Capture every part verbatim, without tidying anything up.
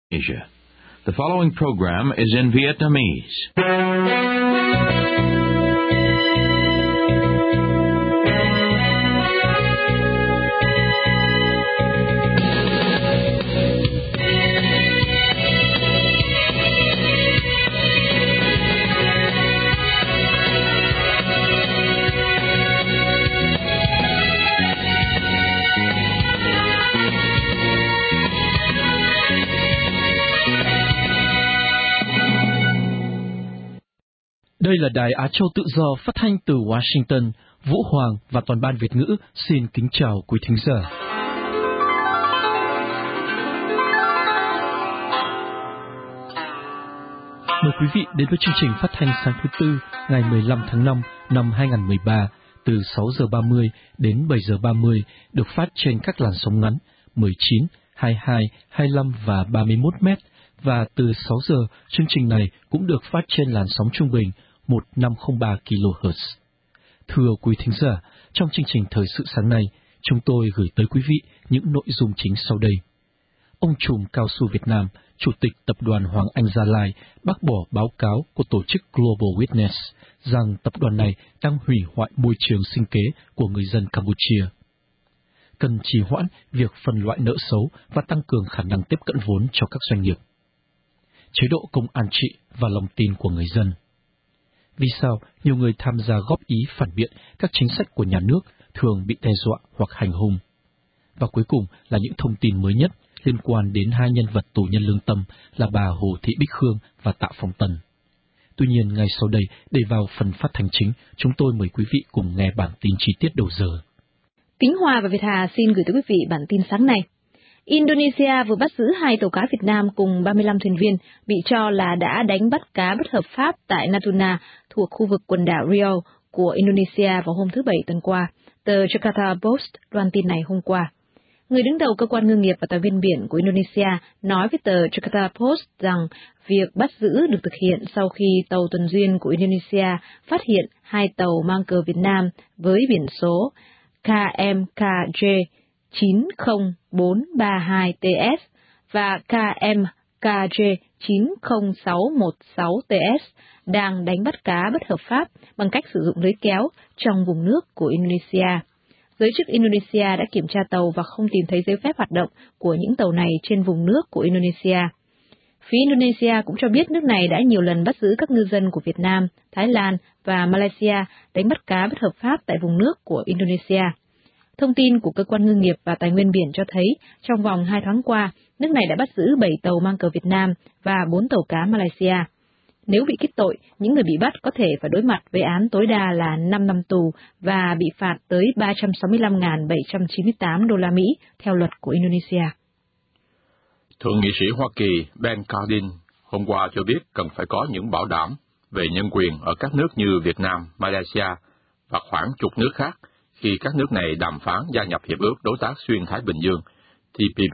Asia. The following program is in Vietnamese. Đây là Đài Á Châu Tự Do phát thanh từ Washington. Vũ Hoàng và toàn ban Việt ngữ xin kính chào quý thính giả. Mời quý vị đến với chương trình phát thanh sáng thứ Tư ngày mười lăm tháng năm năm hai nghìn không trăm mười ba từ sáu giờ ba mươi đến bảy giờ ba mươi, được phát trên các làn sóng ngắn mười chín, hai mươi hai, hai mươi lăm và ba mươi mốt mét, và từ sáu giờ chương trình này cũng được phát trên làn sóng trung bình một nghìn năm trăm lẻ ba ki lô héc. Thưa quý thính giả, trong chương trình thời sự sáng nay, chúng tôi gửi tới quý vị những nội dung chính sau đây. Ông trùm cao su Việt Nam, Chủ tịch Tập đoàn Hoàng Anh Gia Lai, bác bỏ báo cáo của tổ chức Global Witness rằng tập đoàn này đang hủy hoại môi trường sinh kế của người dân Campuchia. Cần trì hoãn việc phân loại nợ xấu và tăng cường khả năng tiếp cận vốn cho các doanh nghiệp. Chế độ công an trị và lòng tin của người dân. Vì sao nhiều người tham gia góp ý phản biện các chính sách của nhà nước thường bị đe dọa hoặc hành hung? Và cuối cùng là những thông tin mới nhất liên quan đến hai nhân vật tù nhân lương tâm là bà Hồ Thị Bích Khương và Tạ Phong Tần. Tuy nhiên, ngay sau đây, để vào phần phát thanh chính, chúng tôi mời quý vị cùng nghe bản tin chi tiết đầu giờ. Kính Hòa và Việt Hà xin gửi tới quý vị bản tin sáng nay. Indonesia vừa bắt giữ hai tàu cá Việt Nam cùng ba mươi lăm thuyền viên bị cho là đã đánh bắt cá bất hợp pháp tại Natuna thuộc khu vực quần đảo Riau của Indonesia vào hôm thứ Bảy tuần qua. Tờ Jakarta Post loan tin này hôm qua. Người đứng đầu cơ quan ngư nghiệp và tài nguyên biển của Indonesia nói với tờ Jakarta Post rằng việc bắt giữ được thực hiện sau khi tàu tuần duyên của Indonesia phát hiện hai tàu mang cờ Việt Nam với biển số K M K J chín không bốn ba hai T S và K M K J chín không sáu một sáu T S đang đánh bắt cá bất hợp pháp bằng cách sử dụng lưới kéo trong vùng nước của Indonesia. Giới chức Indonesia đã kiểm tra tàu và không tìm thấy giấy phép hoạt động của những tàu này trên vùng nước của Indonesia. Phía Indonesia cũng cho biết nước này đã nhiều lần bắt giữ các ngư dân của Việt Nam, Thái Lan và Malaysia đánh bắt cá bất hợp pháp tại vùng nước của Indonesia. Thông tin của Cơ quan Ngư nghiệp và Tài nguyên biển cho thấy, trong vòng hai tháng qua, nước này đã bắt giữ bảy tàu mang cờ Việt Nam và bốn tàu cá Malaysia. Nếu bị kết tội, những người bị bắt có thể phải đối mặt với án tối đa là năm năm tù và bị phạt tới ba trăm sáu mươi lăm nghìn bảy trăm chín mươi tám đô la Mỹ theo luật của Indonesia. Thượng nghị sĩ Hoa Kỳ Ben Cardin hôm qua cho biết cần phải có những bảo đảm về nhân quyền ở các nước như Việt Nam, Malaysia và khoảng chục nước khác khi các nước này đàm phán gia nhập Hiệp ước Đối tác Xuyên Thái Bình Dương, T P P.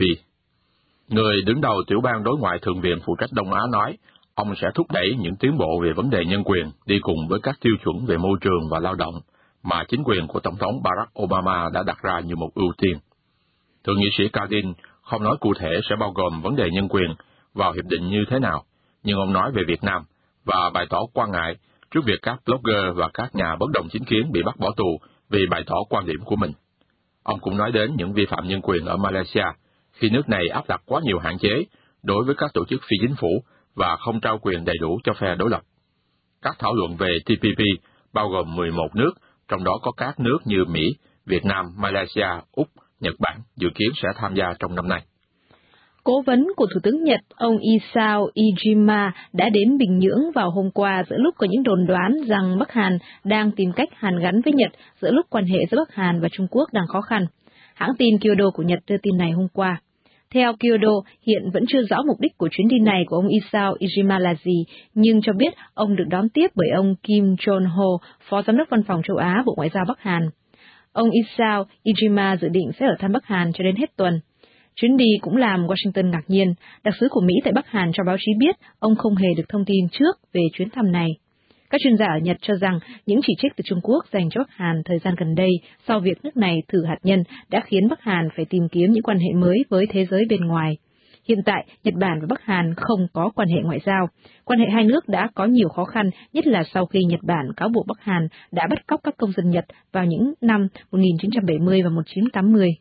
Người đứng đầu tiểu ban đối ngoại Thượng viện phụ trách Đông Á nói, ông sẽ thúc đẩy những tiến bộ về vấn đề nhân quyền đi cùng với các tiêu chuẩn về môi trường và lao động mà chính quyền của Tổng thống Barack Obama đã đặt ra như một ưu tiên. Thượng nghị sĩ Cardin không nói cụ thể sẽ bao gồm vấn đề nhân quyền vào hiệp định như thế nào, nhưng ông nói về Việt Nam và bày tỏ quan ngại trước việc các blogger và các nhà bất đồng chính kiến bị bắt bỏ tù vì bày tỏ quan điểm của mình. Ông cũng nói đến những vi phạm nhân quyền ở Malaysia khi nước này áp đặt quá nhiều hạn chế đối với các tổ chức phi chính phủ và không trao quyền đầy đủ cho phe đối lập. Các thảo luận về T P P bao gồm mười một nước, trong đó có các nước như Mỹ, Việt Nam, Malaysia, Úc, Nhật Bản dự kiến sẽ tham gia trong năm nay. Cố vấn của Thủ tướng Nhật, ông Isao Iijima đã đến Bình Nhưỡng vào hôm qua giữa lúc có những đồn đoán rằng Bắc Hàn đang tìm cách hàn gắn với Nhật giữa lúc quan hệ giữa Bắc Hàn và Trung Quốc đang khó khăn. Hãng tin Kyodo của Nhật đưa tin này hôm qua. Theo Kyodo, hiện vẫn chưa rõ mục đích của chuyến đi này của ông Isao Iijima là gì, nhưng cho biết ông được đón tiếp bởi ông Kim Jong-ho, Phó Giám đốc Văn phòng châu Á Bộ Ngoại giao Bắc Hàn. Ông Isao Iijima dự định sẽ ở thăm Bắc Hàn cho đến hết tuần. Chuyến đi cũng làm Washington ngạc nhiên, đặc sứ của Mỹ tại Bắc Hàn cho báo chí biết ông không hề được thông tin trước về chuyến thăm này. Các chuyên gia ở Nhật cho rằng những chỉ trích từ Trung Quốc dành cho Bắc Hàn thời gian gần đây sau việc nước này thử hạt nhân đã khiến Bắc Hàn phải tìm kiếm những quan hệ mới với thế giới bên ngoài. Hiện tại, Nhật Bản và Bắc Hàn không có quan hệ ngoại giao. Quan hệ hai nước đã có nhiều khó khăn, nhất là sau khi Nhật Bản cáo buộc Bắc Hàn đã bắt cóc các công dân Nhật vào những năm một nghìn chín trăm bảy mươi và một nghìn chín trăm tám mươi.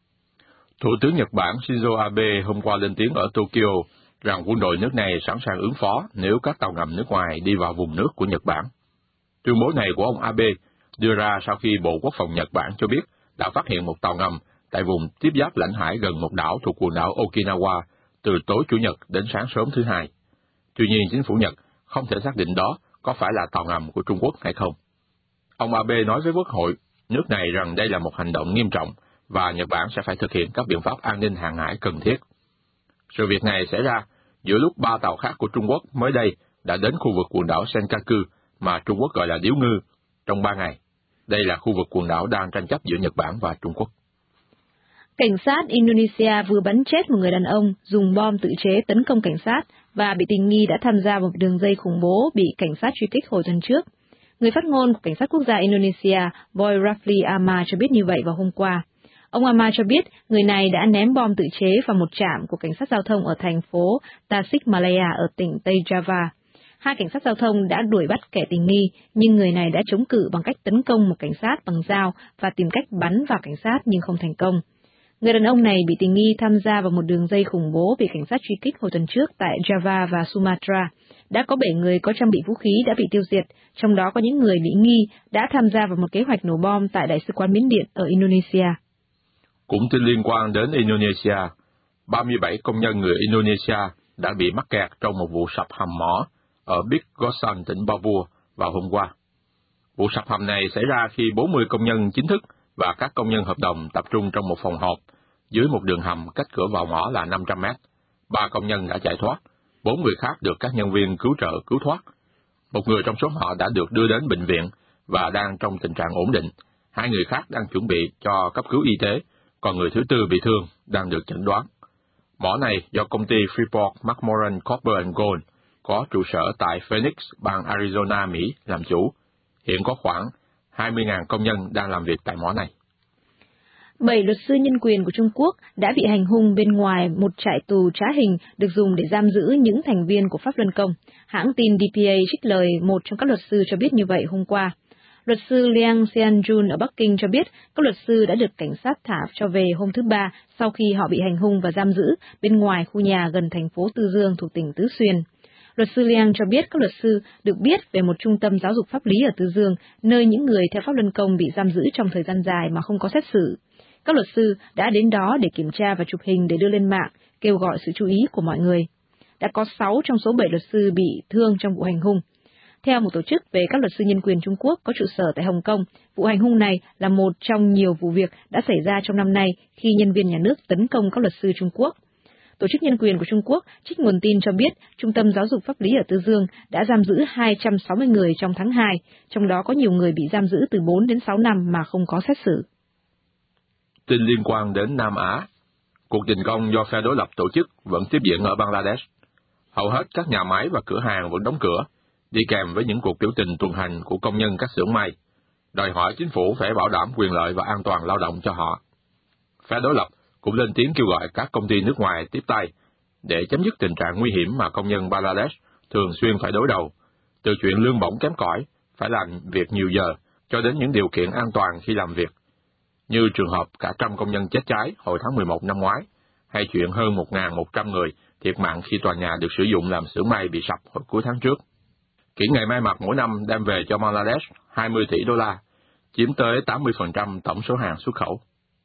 Thủ tướng Nhật Bản Shinzo Abe hôm qua lên tiếng ở Tokyo rằng quân đội nước này sẵn sàng ứng phó nếu các tàu ngầm nước ngoài đi vào vùng nước của Nhật Bản. Tuyên bố này của ông Abe đưa ra sau khi Bộ Quốc phòng Nhật Bản cho biết đã phát hiện một tàu ngầm tại vùng tiếp giáp lãnh hải gần một đảo thuộc quần đảo Okinawa từ tối Chủ nhật đến sáng sớm thứ Hai. Tuy nhiên, chính phủ Nhật không thể xác định đó có phải là tàu ngầm của Trung Quốc hay không. Ông Abe nói với Quốc hội nước này rằng đây là một hành động nghiêm trọng và Nhật Bản sẽ phải thực hiện các biện pháp an ninh hàng hải cần thiết. Sự việc này xảy ra giữa lúc ba tàu khác của Trung Quốc mới đây đã đến khu vực quần đảo Senkaku mà Trung Quốc gọi là Điếu Ngư trong ba ngày. Đây là khu vực quần đảo đang tranh chấp giữa Nhật Bản và Trung Quốc. Cảnh sát Indonesia vừa bắn chết một người đàn ông dùng bom tự chế tấn công cảnh sát và bị tình nghi đã tham gia vào một đường dây khủng bố bị cảnh sát truy kích hồi tuần trước. Người phát ngôn của Cảnh sát Quốc gia Indonesia, Boy Rafli Ahmad cho biết như vậy vào hôm qua. Ông Ahmad cho biết người này đã ném bom tự chế vào một trạm của cảnh sát giao thông ở thành phố Tasikmalaya ở tỉnh Tây Java. Hai cảnh sát giao thông đã đuổi bắt kẻ tình nghi, nhưng người này đã chống cự bằng cách tấn công một cảnh sát bằng dao và tìm cách bắn vào cảnh sát nhưng không thành công. Người đàn ông này bị tình nghi tham gia vào một đường dây khủng bố bị cảnh sát truy kích hồi tuần trước tại Java và Sumatra. Đã có bảy người có trang bị vũ khí đã bị tiêu diệt, trong đó có những người bị nghi đã tham gia vào một kế hoạch nổ bom tại Đại sứ quán Miến Điện ở Indonesia. Cũng tin liên quan đến Indonesia, ba mươi bảy công nhân người Indonesia đã bị mắc kẹt trong một vụ sập hầm mỏ ở Big Gosan, tỉnh Papua vào hôm qua. Vụ sập hầm này xảy ra khi bốn mươi công nhân chính thức và các công nhân hợp đồng tập trung trong một phòng họp dưới một đường hầm cách cửa vào mỏ là năm trăm mét. Ba công nhân đã chạy thoát, bốn người khác được các nhân viên cứu trợ cứu thoát. Một người trong số họ đã được đưa đến bệnh viện và đang trong tình trạng ổn định. Hai người khác đang chuẩn bị cho cấp cứu y tế, còn người thứ tư bị thương đang được chẩn đoán. Mỏ này do công ty Freeport-McMoran Copper and Gold có trụ sở tại Phoenix, bang Arizona, Mỹ làm chủ. Hiện có khoảng hai mươi nghìn công nhân đang làm việc tại mỏ này. Bảy luật sư nhân quyền của Trung Quốc đã bị hành hung bên ngoài một trại tù trá hình được dùng để giam giữ những thành viên của Pháp Luân Công. Hãng tin đê pê a trích lời một trong các luật sư cho biết như vậy hôm qua. Luật sư Liang Xianjun ở Bắc Kinh cho biết các luật sư đã được cảnh sát thả cho về hôm thứ Ba sau khi họ bị hành hung và giam giữ bên ngoài khu nhà gần thành phố Tư Dương thuộc tỉnh Tứ Xuyên. Luật sư Liang cho biết các luật sư được biết về một trung tâm giáo dục pháp lý ở Tư Dương, nơi những người theo Pháp Luân Công bị giam giữ trong thời gian dài mà không có xét xử. Các luật sư đã đến đó để kiểm tra và chụp hình để đưa lên mạng, kêu gọi sự chú ý của mọi người. Đã có sáu trong số bảy luật sư bị thương trong vụ hành hung. Theo một tổ chức về các luật sư nhân quyền Trung Quốc có trụ sở tại Hồng Kông, vụ hành hung này là một trong nhiều vụ việc đã xảy ra trong năm nay khi nhân viên nhà nước tấn công các luật sư Trung Quốc. Tổ chức nhân quyền của Trung Quốc trích nguồn tin cho biết Trung tâm Giáo dục Pháp lý ở Tư Dương đã giam giữ hai trăm sáu mươi người trong tháng hai, trong đó có nhiều người bị giam giữ từ bốn đến sáu năm mà không có xét xử. Tin liên quan đến Nam Á, cuộc đình công do phe đối lập tổ chức vẫn tiếp diễn ở Bangladesh. Hầu hết các nhà máy và cửa hàng vẫn đóng cửa, đi kèm với những cuộc biểu tình tuần hành của công nhân các xưởng may, đòi hỏi chính phủ phải bảo đảm quyền lợi và an toàn lao động cho họ. Phe đối lập cũng lên tiếng kêu gọi các công ty nước ngoài tiếp tay để chấm dứt tình trạng nguy hiểm mà công nhân Bangladesh thường xuyên phải đối đầu, từ chuyện lương bổng kém cỏi, phải làm việc nhiều giờ, cho đến những điều kiện an toàn khi làm việc, như trường hợp cả trăm công nhân chết cháy hồi tháng mười một năm ngoái, hay chuyện hơn một nghìn một trăm người thiệt mạng khi tòa nhà được sử dụng làm xưởng may bị sập hồi cuối tháng trước. Kỹ nghệ may mặc mỗi năm đem về cho Bangladesh hai mươi tỷ đô la, chiếm tới tám mươi phần trăm tổng số hàng xuất khẩu.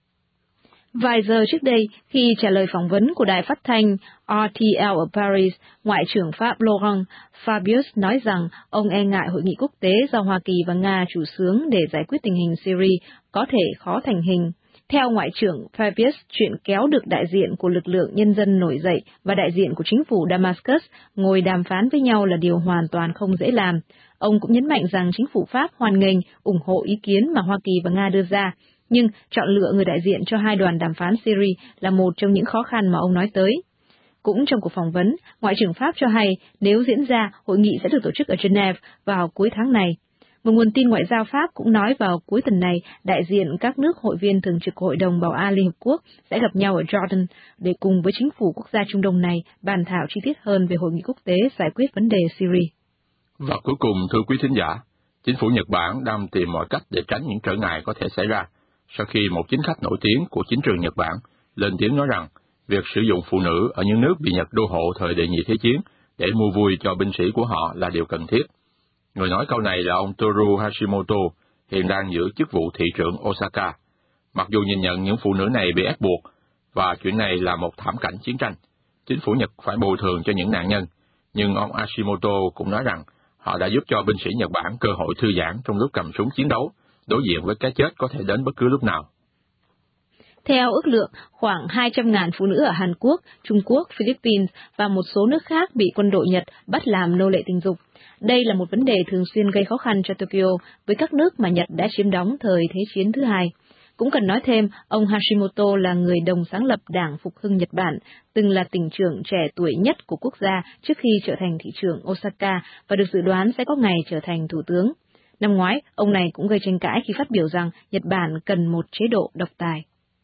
Vài giờ trước đây, khi trả lời phỏng vấn của đài phát thanh rờ tê lờ ở Paris, Ngoại trưởng Pháp Laurent Fabius nói rằng ông e ngại hội nghị quốc tế do Hoa Kỳ và Nga chủ xướng để giải quyết tình hình Syria có thể khó thành hình. Theo Ngoại trưởng Fabius, chuyện kéo được đại diện của lực lượng nhân dân nổi dậy và đại diện của chính phủ Damascus ngồi đàm phán với nhau là điều hoàn toàn không dễ làm. Ông cũng nhấn mạnh rằng chính phủ Pháp hoan nghênh, ủng hộ ý kiến mà Hoa Kỳ và Nga đưa ra, nhưng chọn lựa người đại diện cho hai đoàn đàm phán Syria là một trong những khó khăn mà ông nói tới. Cũng trong cuộc phỏng vấn, Ngoại trưởng Pháp cho hay nếu diễn ra, hội nghị sẽ được tổ chức ở Geneva vào cuối tháng này. Một nguồn tin ngoại giao Pháp cũng nói vào cuối tuần này, đại diện các nước hội viên thường trực Hội đồng Bảo an Liên Hợp Quốc sẽ gặp nhau ở Jordan để cùng với chính phủ quốc gia Trung Đông này bàn thảo chi tiết hơn về hội nghị quốc tế giải quyết vấn đề Syria. Và cuối cùng, thưa quý thính giả, chính phủ Nhật Bản đang tìm mọi cách để tránh những trở ngại có thể xảy ra sau khi một chính khách nổi tiếng của chính trường Nhật Bản lên tiếng nói rằng việc sử dụng phụ nữ ở những nước bị Nhật đô hộ thời đệ nhị thế chiến để mua vui cho binh sĩ của họ là điều cần thiết. Người nói câu này là ông Toru Hashimoto, hiện đang giữ chức vụ thị trưởng Osaka. Mặc dù nhìn nhận những phụ nữ này bị ép buộc, và chuyện này là một thảm cảnh chiến tranh, chính phủ Nhật phải bồi thường cho những nạn nhân, nhưng ông Hashimoto cũng nói rằng họ đã giúp cho binh sĩ Nhật Bản cơ hội thư giãn trong lúc cầm súng chiến đấu, đối diện với cái chết có thể đến bất cứ lúc nào. Theo ước lượng, khoảng hai trăm nghìn phụ nữ ở Hàn Quốc, Trung Quốc, Philippines và một số nước khác bị quân đội Nhật bắt làm nô lệ tình dục. Đây là một vấn đề thường xuyên gây khó khăn cho Tokyo với các nước mà Nhật đã chiếm đóng thời Thế chiến thứ hai. Cũng cần nói thêm, ông Hashimoto là người đồng sáng lập Đảng Phục hưng Nhật Bản, từng là tỉnh trưởng trẻ tuổi nhất của quốc gia trước khi trở thành thị trưởng Osaka và được dự đoán sẽ có ngày trở thành thủ tướng. Năm ngoái, ông này cũng gây tranh cãi khi phát biểu rằng Nhật Bản cần một chế độ độc tài.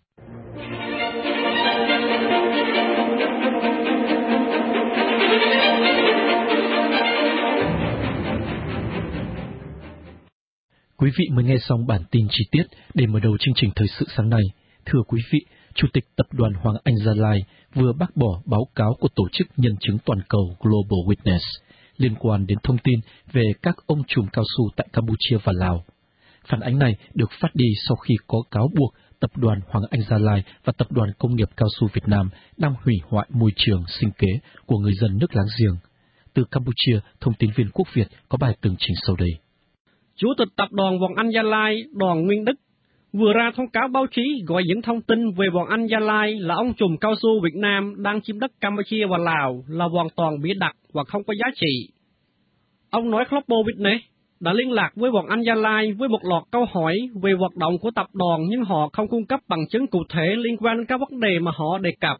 Quý vị mới nghe xong bản tin chi tiết để mở đầu chương trình thời sự sáng nay. Thưa quý vị, Chủ tịch Tập đoàn Hoàng Anh Gia Lai vừa bác bỏ báo cáo của Tổ chức Nhân chứng Toàn cầu Global Witness liên quan đến thông tin về các ông trùm cao su tại Campuchia và Lào. Phản ánh này được phát đi sau khi có cáo buộc Tập đoàn Hoàng Anh Gia Lai và Tập đoàn Công nghiệp Cao su Việt Nam đang hủy hoại môi trường sinh kế của người dân nước láng giềng. Từ Campuchia, thông tin viên Quốc Việt có bài tường trình sau đây. Chủ tịch Tập đoàn Hoàng Anh Gia Lai, Đoàn Nguyên Đức, vừa ra thông cáo báo chí gọi những thông tin về Hoàng Anh Gia Lai là ông trùm cao su Việt Nam đang chiếm đất Campuchia và Lào là hoàn toàn bịa đặt và không có giá trị. Ông nói Global Witness đã liên lạc với Hoàng Anh Gia Lai với một loạt câu hỏi về hoạt động của tập đoàn nhưng họ không cung cấp bằng chứng cụ thể liên quan đến các vấn đề mà họ đề cập.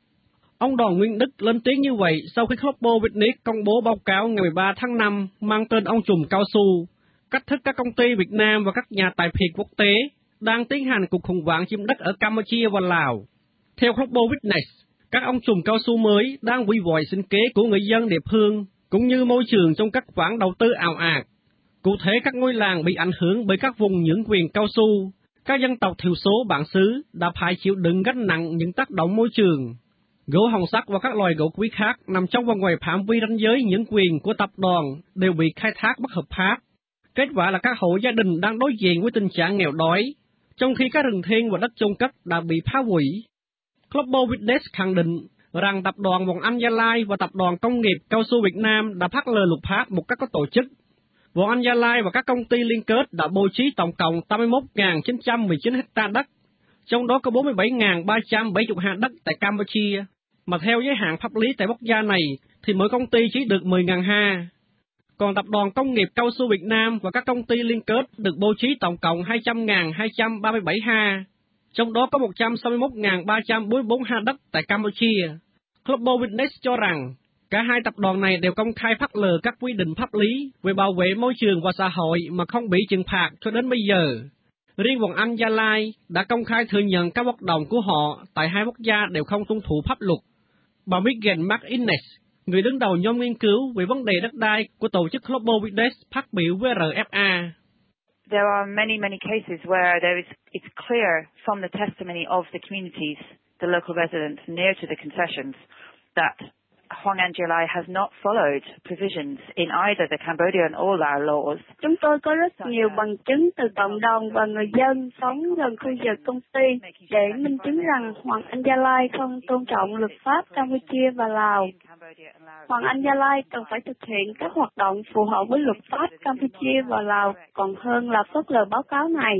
Ông Đoàn Nguyên Đức lên tiếng như vậy sau khi Global Witness công bố báo cáo ngày mười ba tháng năm mang tên ông trùm cao su, cách thức các công ty Việt Nam và các nhà tài phiệt quốc tế đang tiến hành cuộc khủng hoảng chiếm đất ở Campuchia và Lào. Theo Global Witness, các ông trùm cao su mới đang hủy hoại sinh kế của người dân địa phương, cũng như môi trường trong các khoản đầu tư ào ạt. Cụ thể, các ngôi làng bị ảnh hưởng bởi các vùng nhượng quyền cao su, các dân tộc thiểu số bản xứ đã phải chịu đựng gánh nặng những tác động môi trường. Gỗ hồng sắt và các loài gỗ quý khác nằm trong và ngoài phạm vi ranh giới nhượng quyền của tập đoàn đều bị khai thác bất hợp pháp. Kết quả là các hộ gia đình đang đối diện với tình trạng nghèo đói, trong khi các rừng thiên và đất chôn cất đã bị phá hủy. Global Witness khẳng định rằng Tập đoàn Hoàng Anh Gia Lai và Tập đoàn Công nghiệp Cao su Việt Nam đã phớt lờ luật pháp một cách có tổ chức. Hoàng Anh Gia Lai và các công ty liên kết đã bố trí tổng cộng tám mươi mốt nghìn chín trăm mười chín ha đất, trong đó có bốn mươi bảy nghìn ba trăm bảy mươi ha đất tại Campuchia, mà theo giới hạn pháp lý tại quốc gia này thì mỗi công ty chỉ được mười nghìn ha. Còn Tập đoàn Công nghiệp Cao su Việt Nam và các công ty liên kết được bố trí tổng cộng hai trăm nghìn hai trăm ba mươi bảy ha, trong đó có một trăm sáu mươi mốt nghìn ba trăm bốn mươi bốn ha đất tại Campuchia. Global Witness cho rằng cả hai tập đoàn này đều công khai phớt lờ các quy định pháp lý về bảo vệ môi trường và xã hội mà không bị trừng phạt cho đến bây giờ. Riêng Hoàng Anh Gia Lai đã công khai thừa nhận các hoạt động của họ tại hai quốc gia đều không tuân thủ pháp luật. Bà Megan McInnes, người đứng đầu nhóm nghiên cứu về vấn đề đất đai của tổ chức Global Witness, phát biểu với rờ ép a. There are many, many cases where there is, it's clear from the testimony of the communities, the local residents near to the concessions, that Hoàng Anh Gia Lai has not followed provisions in either the Cambodian or Lao laws. Chúng tôi có rất nhiều bằng chứng từ cộng đồng và người dân sống gần khu vực công ty để minh chứng rằng Hoàng Anh Gia Lai không tôn trọng luật pháp Campuchia và Lào. Hoàng Anh Gia Lai cần phải thực hiện các hoạt động phù hợp với luật pháp Campuchia và Lào còn hơn là phớt lờ báo cáo này.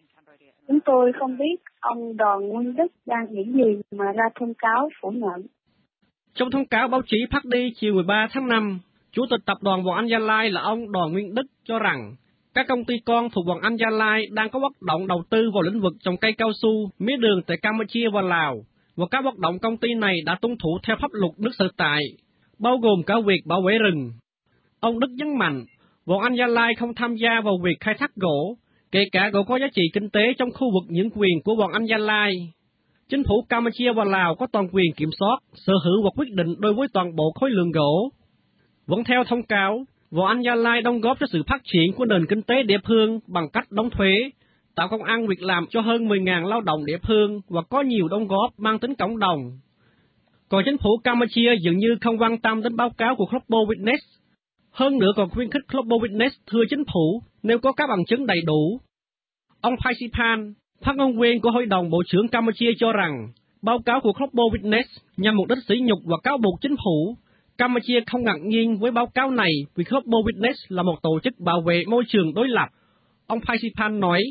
Chúng tôi không biết ông Đoàn Nguyên Đức đang nghĩ gì mà ra thông cáo phủ nhận. Trong thông cáo báo chí phát đi chiều mười ba tháng năm, Chủ tịch Tập đoàn Hoàng Anh Gia Lai là ông Đoàn Nguyên Đức cho rằng các công ty con thuộc Hoàng Anh Gia Lai đang có hoạt động đầu tư vào lĩnh vực trồng cây cao su, mía đường tại Campuchia và Lào, và các hoạt động công ty này đã tuân thủ theo pháp luật nước sở tại, bao gồm cả việc bảo vệ rừng. Ông Đức nhấn mạnh, Bọn Anh Gia Lai không tham gia vào việc khai thác gỗ, kể cả gỗ có giá trị kinh tế trong khu vực những quyền của bọn Anh Gia Lai. Chính phủ Campuchia và Lào có toàn quyền kiểm soát, sở hữu và quyết định đối với toàn bộ khối lượng gỗ. Vẫn theo thông cáo, bọn Anh Gia Lai đóng góp cho sự phát triển của nền kinh tế địa phương bằng cách đóng thuế, tạo công ăn việc làm cho hơn mười nghìn lao động địa phương và có nhiều đóng góp mang tính cộng đồng. Còn chính phủ Campuchia dường như không quan tâm đến báo cáo của Global Witness. Hơn nữa còn khuyến khích Global Witness thưa chính phủ nếu có các bằng chứng đầy đủ. Ông Paisipan, phát ngôn viên của Hội đồng Bộ trưởng Campuchia cho rằng, báo cáo của Global Witness nhằm mục đích sỉ nhục và cáo buộc chính phủ. Campuchia không ngạc nhiên với báo cáo này vì Global Witness là một tổ chức bảo vệ môi trường đối lập. Ông Paisipan nói,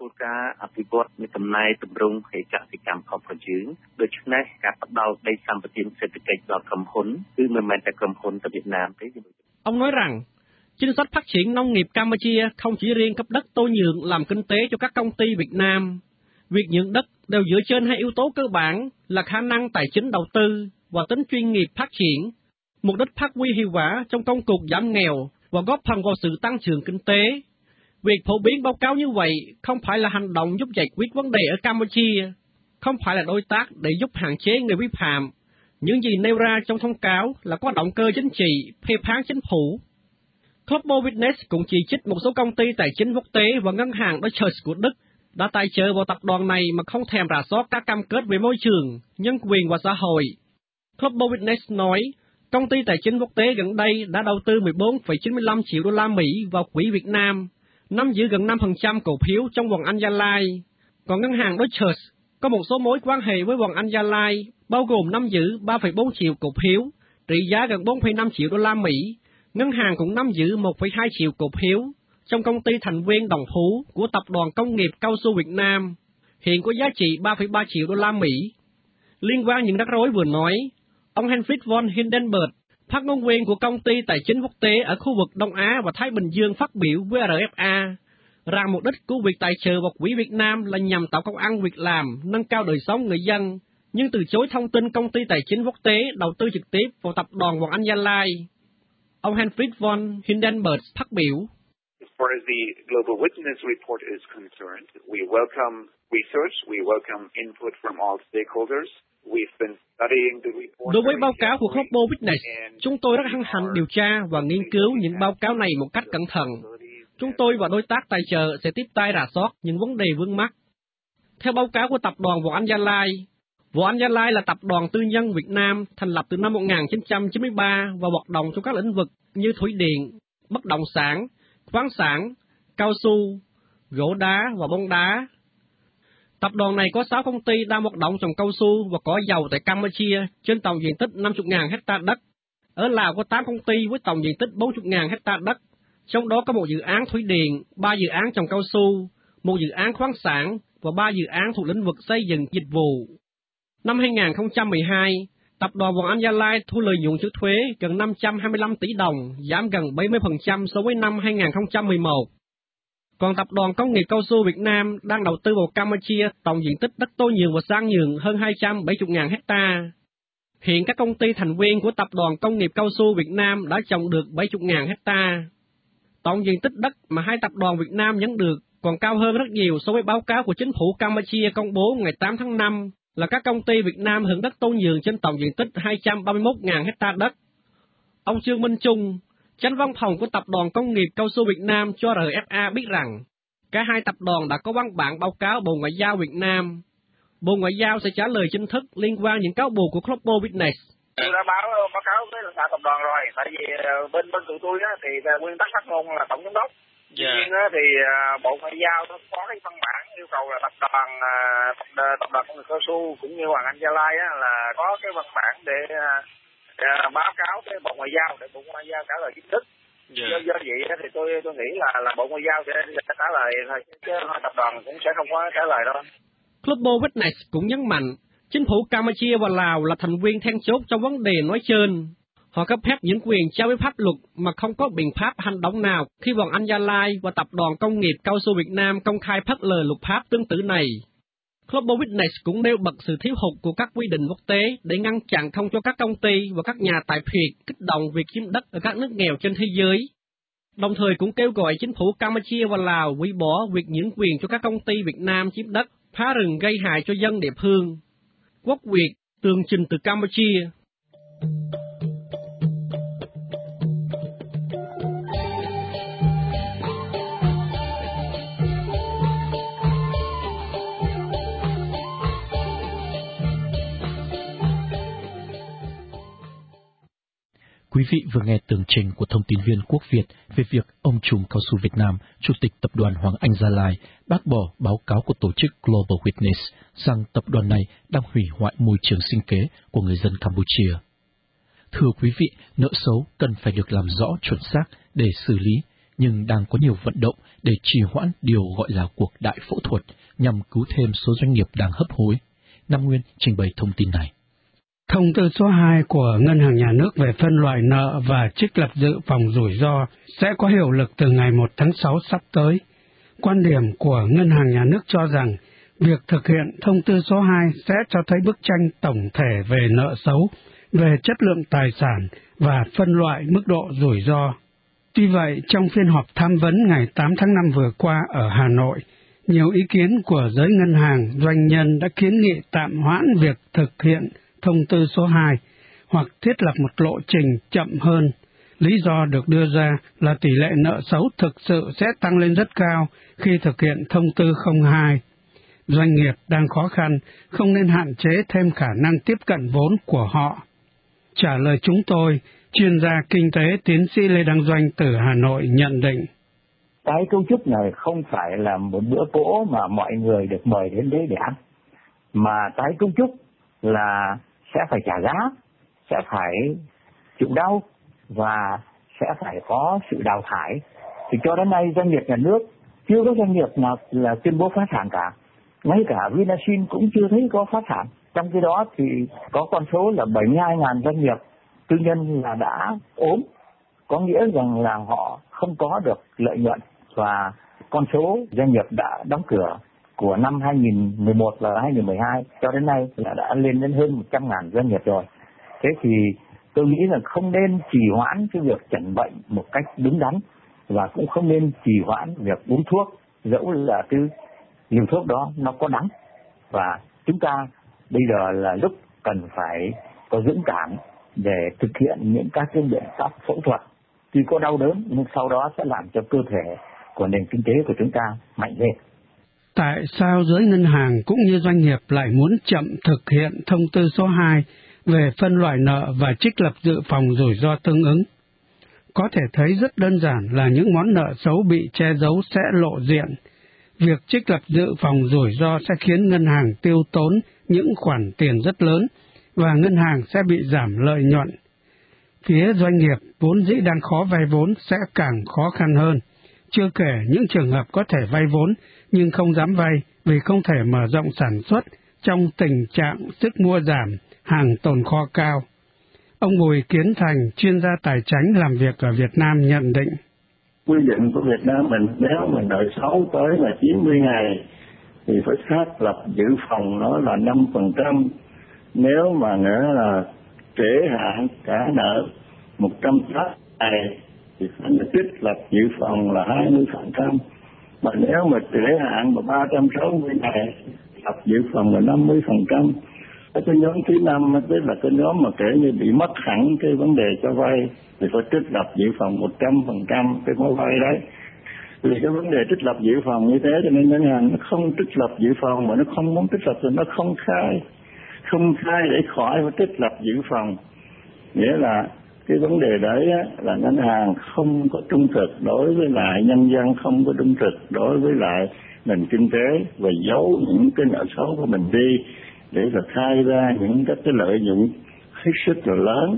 ông nói rằng, chính sách phát triển nông nghiệp Campuchia không chỉ riêng cấp đất tô nhượng làm kinh tế cho các công ty Việt Nam. Việc nhượng đất đều dựa trên hai yếu tố cơ bản là khả năng tài chính đầu tư và tính chuyên nghiệp phát triển, mục đích phát huy hiệu quả trong công cuộc giảm nghèo và góp phần vào sự tăng trưởng kinh tế. Việc phổ biến báo cáo như vậy không phải là hành động giúp giải quyết vấn đề ở Campuchia, không phải là đối tác để giúp hạn chế người vi phạm. Những gì nêu ra trong thông cáo là có động cơ chính trị, phê phán chính phủ. Global Witness cũng chỉ trích một số công ty tài chính quốc tế và ngân hàng Deutsche của Đức đã tài trợ vào tập đoàn này mà không thèm rà soát các cam kết về môi trường, nhân quyền và xã hội. Global Witness nói, công ty tài chính quốc tế gần đây đã đầu tư mười bốn phẩy chín mươi lăm triệu đô la Mỹ vào quỹ Việt Nam, nắm giữ gần năm phần trăm cổ phiếu trong bọn Anh Gia Lai. Còn ngân hàng Deutsche có một số mối quan hệ với bọn Anh Gia Lai, bao gồm nắm giữ ba phẩy bốn triệu cổ phiếu, trị giá gần bốn phẩy năm triệu đô la Mỹ. Ngân hàng cũng nắm giữ một phẩy hai triệu cổ phiếu trong công ty thành viên Đồng Phú của Tập đoàn Công nghiệp Cao su Việt Nam, hiện có giá trị ba phẩy ba triệu đô la Mỹ. Liên quan những rắc rối vừa nói, ông Henfried von Hindenburg, phát ngôn viên của công ty tài chính quốc tế ở khu vực Đông Á và Thái Bình Dương phát biểu với rờ ép a rằng mục đích của việc tài trợ vào quỹ Việt Nam là nhằm tạo công ăn việc làm, nâng cao đời sống người dân, nhưng từ chối thông tin công ty tài chính quốc tế đầu tư trực tiếp vào tập đoàn bọn Anh Gia Lai. Ông Henfried von Hindenburg phát biểu, As far as the Global Witness report is concerned, we welcome research, we welcome input from all stakeholders. We've been studying the report. Đối với báo cáo của Global Witness, chúng tôi rất hân hạnh điều tra và nghiên cứu những báo cáo này một cách cẩn thận. Chúng tôi và đối tác tài trợ sẽ tiếp tay rà soát những vấn đề vướng mắc. Theo báo cáo của tập đoàn Võ Anh Gia Lai, Võ Anh Gia Lai là tập đoàn tư nhân Việt Nam thành lập từ năm một nghìn chín trăm chín mươi ba và hoạt động trong các lĩnh vực như thủy điện, bất động sản, khoáng sản, cao su, gỗ đá và bóng đá. Tập đoàn này có sáu công ty đang hoạt động trồng cao su và cỏ dầu tại Campuchia trên tổng diện tích năm mươi nghìn hecta đất. Ở Lào có tám công ty với tổng diện tích bốn mươi nghìn hecta đất, trong đó có một dự án thủy điện, ba dự án trồng cao su, một dự án khoáng sản và ba dự án thuộc lĩnh vực xây dựng dịch vụ. Năm hai nghìn không trăm mười hai, tập đoàn Võ Anh Gia Lai thu lợi nhuận trước thuế gần năm trăm hai mươi lăm tỷ đồng, giảm gần bảy mươi phần trăm so với năm hai nghìn không trăm mười một. Còn tập đoàn Công nghiệp Cao su Việt Nam đang đầu tư vào Campuchia tổng diện tích đất tô nhượng và san nhượng hơn hai trăm bảy mươi nghìn hecta. Hiện các công ty thành viên của tập đoàn Công nghiệp Cao su Việt Nam đã trồng được bảy mươi nghìn hecta. Tổng diện tích đất mà hai tập đoàn Việt Nam nhận được còn cao hơn rất nhiều so với báo cáo của chính phủ Campuchia công bố ngày tám tháng năm là các công ty Việt Nam hưởng đất tô nhượng trên tổng diện tích hai trăm ba mươi mốt nghìn hecta đất. Ông Trương Minh Trung, Chánh văn phòng của Tập đoàn Công nghiệp Cao su Việt Nam cho rờ ép a biết rằng, cả hai tập đoàn đã có văn bản báo cáo Bộ Ngoại giao Việt Nam. Bộ Ngoại giao sẽ trả lời chính thức liên quan những cáo buộc của Global Witness. Tôi đã báo báo cáo với lãnh đạo tập đoàn rồi, tại vì bên bên tụi tôi á, thì nguyên tắc phát ngôn là tổng giám đốc. Tuy nhiên á, thì Bộ Ngoại giao nó có cái văn bản yêu cầu là tập đoàn tập, tập đoàn Công nghiệp Cao su cũng như Hoàng Anh Gia Lai á, là có cái văn bản để uh, báo cáo với Bộ Ngoại giao để Bộ Ngoại giao trả lời chính thức. Yeah. Do, do vậy thì tôi tôi nghĩ là là Bộ Ngoại giao sẽ, sẽ trả lời thôi, chứ tập đoàn cũng sẽ không có trả lời đâu. Global Witness cũng nhấn mạnh, chính phủ Campuchia và Lào là thành viên then chốt trong vấn đề nói trên. Họ cấp phép những quyền trái với pháp luật mà không có biện pháp hành động nào khi bọn Anh Gia Lai và Tập đoàn Công nghiệp Cao su Việt Nam công khai phớt lờ luật pháp tương tự này. Global Witness cũng nêu bật sự thiếu hụt của các quy định quốc tế để ngăn chặn không cho các công ty và các nhà tài phiệt kích động việc chiếm đất ở các nước nghèo trên thế giới. đồng thời cũng kêu gọi chính phủ Campuchia và Lào hủy bỏ việc nhượng quyền cho các công ty Việt Nam chiếm đất, phá rừng gây hại cho dân địa phương. Quốc Việt tường trình từ Campuchia. Quý vị vừa nghe tường trình của thông tin viên Quốc Việt về việc ông trùm cao su Việt Nam, Chủ tịch Tập đoàn Hoàng Anh Gia Lai, bác bỏ báo cáo của tổ chức Global Witness rằng tập đoàn này đang hủy hoại môi trường sinh kế của người dân Campuchia. Thưa quý vị, nợ xấu cần phải được làm rõ chuẩn xác để xử lý, nhưng đang có nhiều vận động để trì hoãn điều gọi là cuộc đại phẫu thuật nhằm cứu thêm số doanh nghiệp đang hấp hối. Nam Nguyên trình bày thông tin này. Thông tư số hai của Ngân hàng Nhà nước về phân loại nợ và trích lập dự phòng rủi ro sẽ có hiệu lực từ ngày một tháng sáu sắp tới. Quan điểm của Ngân hàng Nhà nước cho rằng việc thực hiện thông tư số hai sẽ cho thấy bức tranh tổng thể về nợ xấu, về chất lượng tài sản và phân loại mức độ rủi ro. Tuy vậy, trong phiên họp tham vấn ngày tám tháng năm vừa qua ở Hà Nội, nhiều ý kiến của giới ngân hàng, doanh nhân đã kiến nghị tạm hoãn việc thực hiện thông tư số hai hoặc thiết lập một lộ trình chậm hơn. Lý do được đưa ra là tỷ lệ nợ xấu thực sự sẽ tăng lên rất cao khi thực hiện thông tư không hai. Doanh nghiệp đang khó khăn, không nên hạn chế thêm khả năng tiếp cận vốn của họ. Trả lời chúng tôi, chuyên gia kinh tế tiến sĩ Lê Đăng Doanh từ Hà Nội nhận định. Tái cấu trúc này không phải là một bữa cỗ mà mọi người được mời đến đấy để ăn, mà tái cấu trúc là sẽ phải trả giá, sẽ phải chịu đau và sẽ phải có sự đào thải. Thì cho đến nay doanh nghiệp nhà nước chưa có doanh nghiệp nào là tuyên bố phá sản cả. Ngay cả Vinasin cũng chưa thấy có phá sản. Trong khi đó thì có con số là bảy mươi hai nghìn doanh nghiệp tư nhân là đã ốm, có nghĩa rằng là họ không có được lợi nhuận, và con số doanh nghiệp đã đóng cửa của năm hai nghìn mười một và hai nghìn mười hai cho đến nay là đã lên đến hơn một trăm nghìn doanh nghiệp rồi. Thế thì tôi nghĩ là không nên trì hoãn cái việc chẩn bệnh một cách đúng đắn, và cũng không nên trì hoãn việc uống thuốc, dẫu là cái liều thuốc đó nó có đắng. Và chúng ta bây giờ là lúc cần phải có dũng cảm để thực hiện những các cái biện pháp phẫu thuật. Tuy có đau đớn nhưng sau đó sẽ làm cho cơ thể của nền kinh tế của chúng ta mạnh lên. Tại sao giới ngân hàng cũng như doanh nghiệp lại muốn chậm thực hiện thông tư số hai về phân loại nợ và trích lập dự phòng rủi ro tương ứng? Có thể thấy rất đơn giản là những món nợ xấu bị che giấu sẽ lộ diện. Việc trích lập dự phòng rủi ro sẽ khiến ngân hàng tiêu tốn những khoản tiền rất lớn và ngân hàng sẽ bị giảm lợi nhuận. Phía doanh nghiệp vốn dĩ đang khó vay vốn sẽ càng khó khăn hơn. Chưa kể những trường hợp có thể vay vốn nhưng không dám vay vì không thể mở rộng sản xuất trong tình trạng sức mua giảm, hàng tồn kho cao. Ông Bùi Kiến Thành, chuyên gia tài chính làm việc ở Việt Nam nhận định. Quy định của Việt Nam mình nếu mình nợ xấu tới là chín mươi ngày thì phải xác lập dự phòng nó là năm phần trăm. Nếu mà nữa là trễ hạn trả nợ một trăm tám mươi ngày thì phải trích lập dự phòng là hai mươi phần trăm. Mà nếu mà trễ hạn mà ba trăm sáu mươi ngày lập dự phòng là năm mươi phần trăm. Cái nhóm thứ năm tức là cái nhóm mà kể như bị mất hẳn cái vấn đề cho vay thì phải trích lập dự phòng một trăm phần trăm cái mối vay đấy. Vì cái vấn đề trích lập dự phòng như thế cho nên ngân hàng nó không trích lập dự phòng, mà nó không muốn trích lập thì nó không khai. Không khai để khỏi phải trích lập dự phòng. Nghĩa là cái vấn đề đấy á, là ngân hàng không có trung thực đối với lại nhân dân, không có trung thực đối với lại nền kinh tế, và giấu những cái nợ xấu của mình đi để là khai ra những các cái lợi nhuận hết sức là lớn.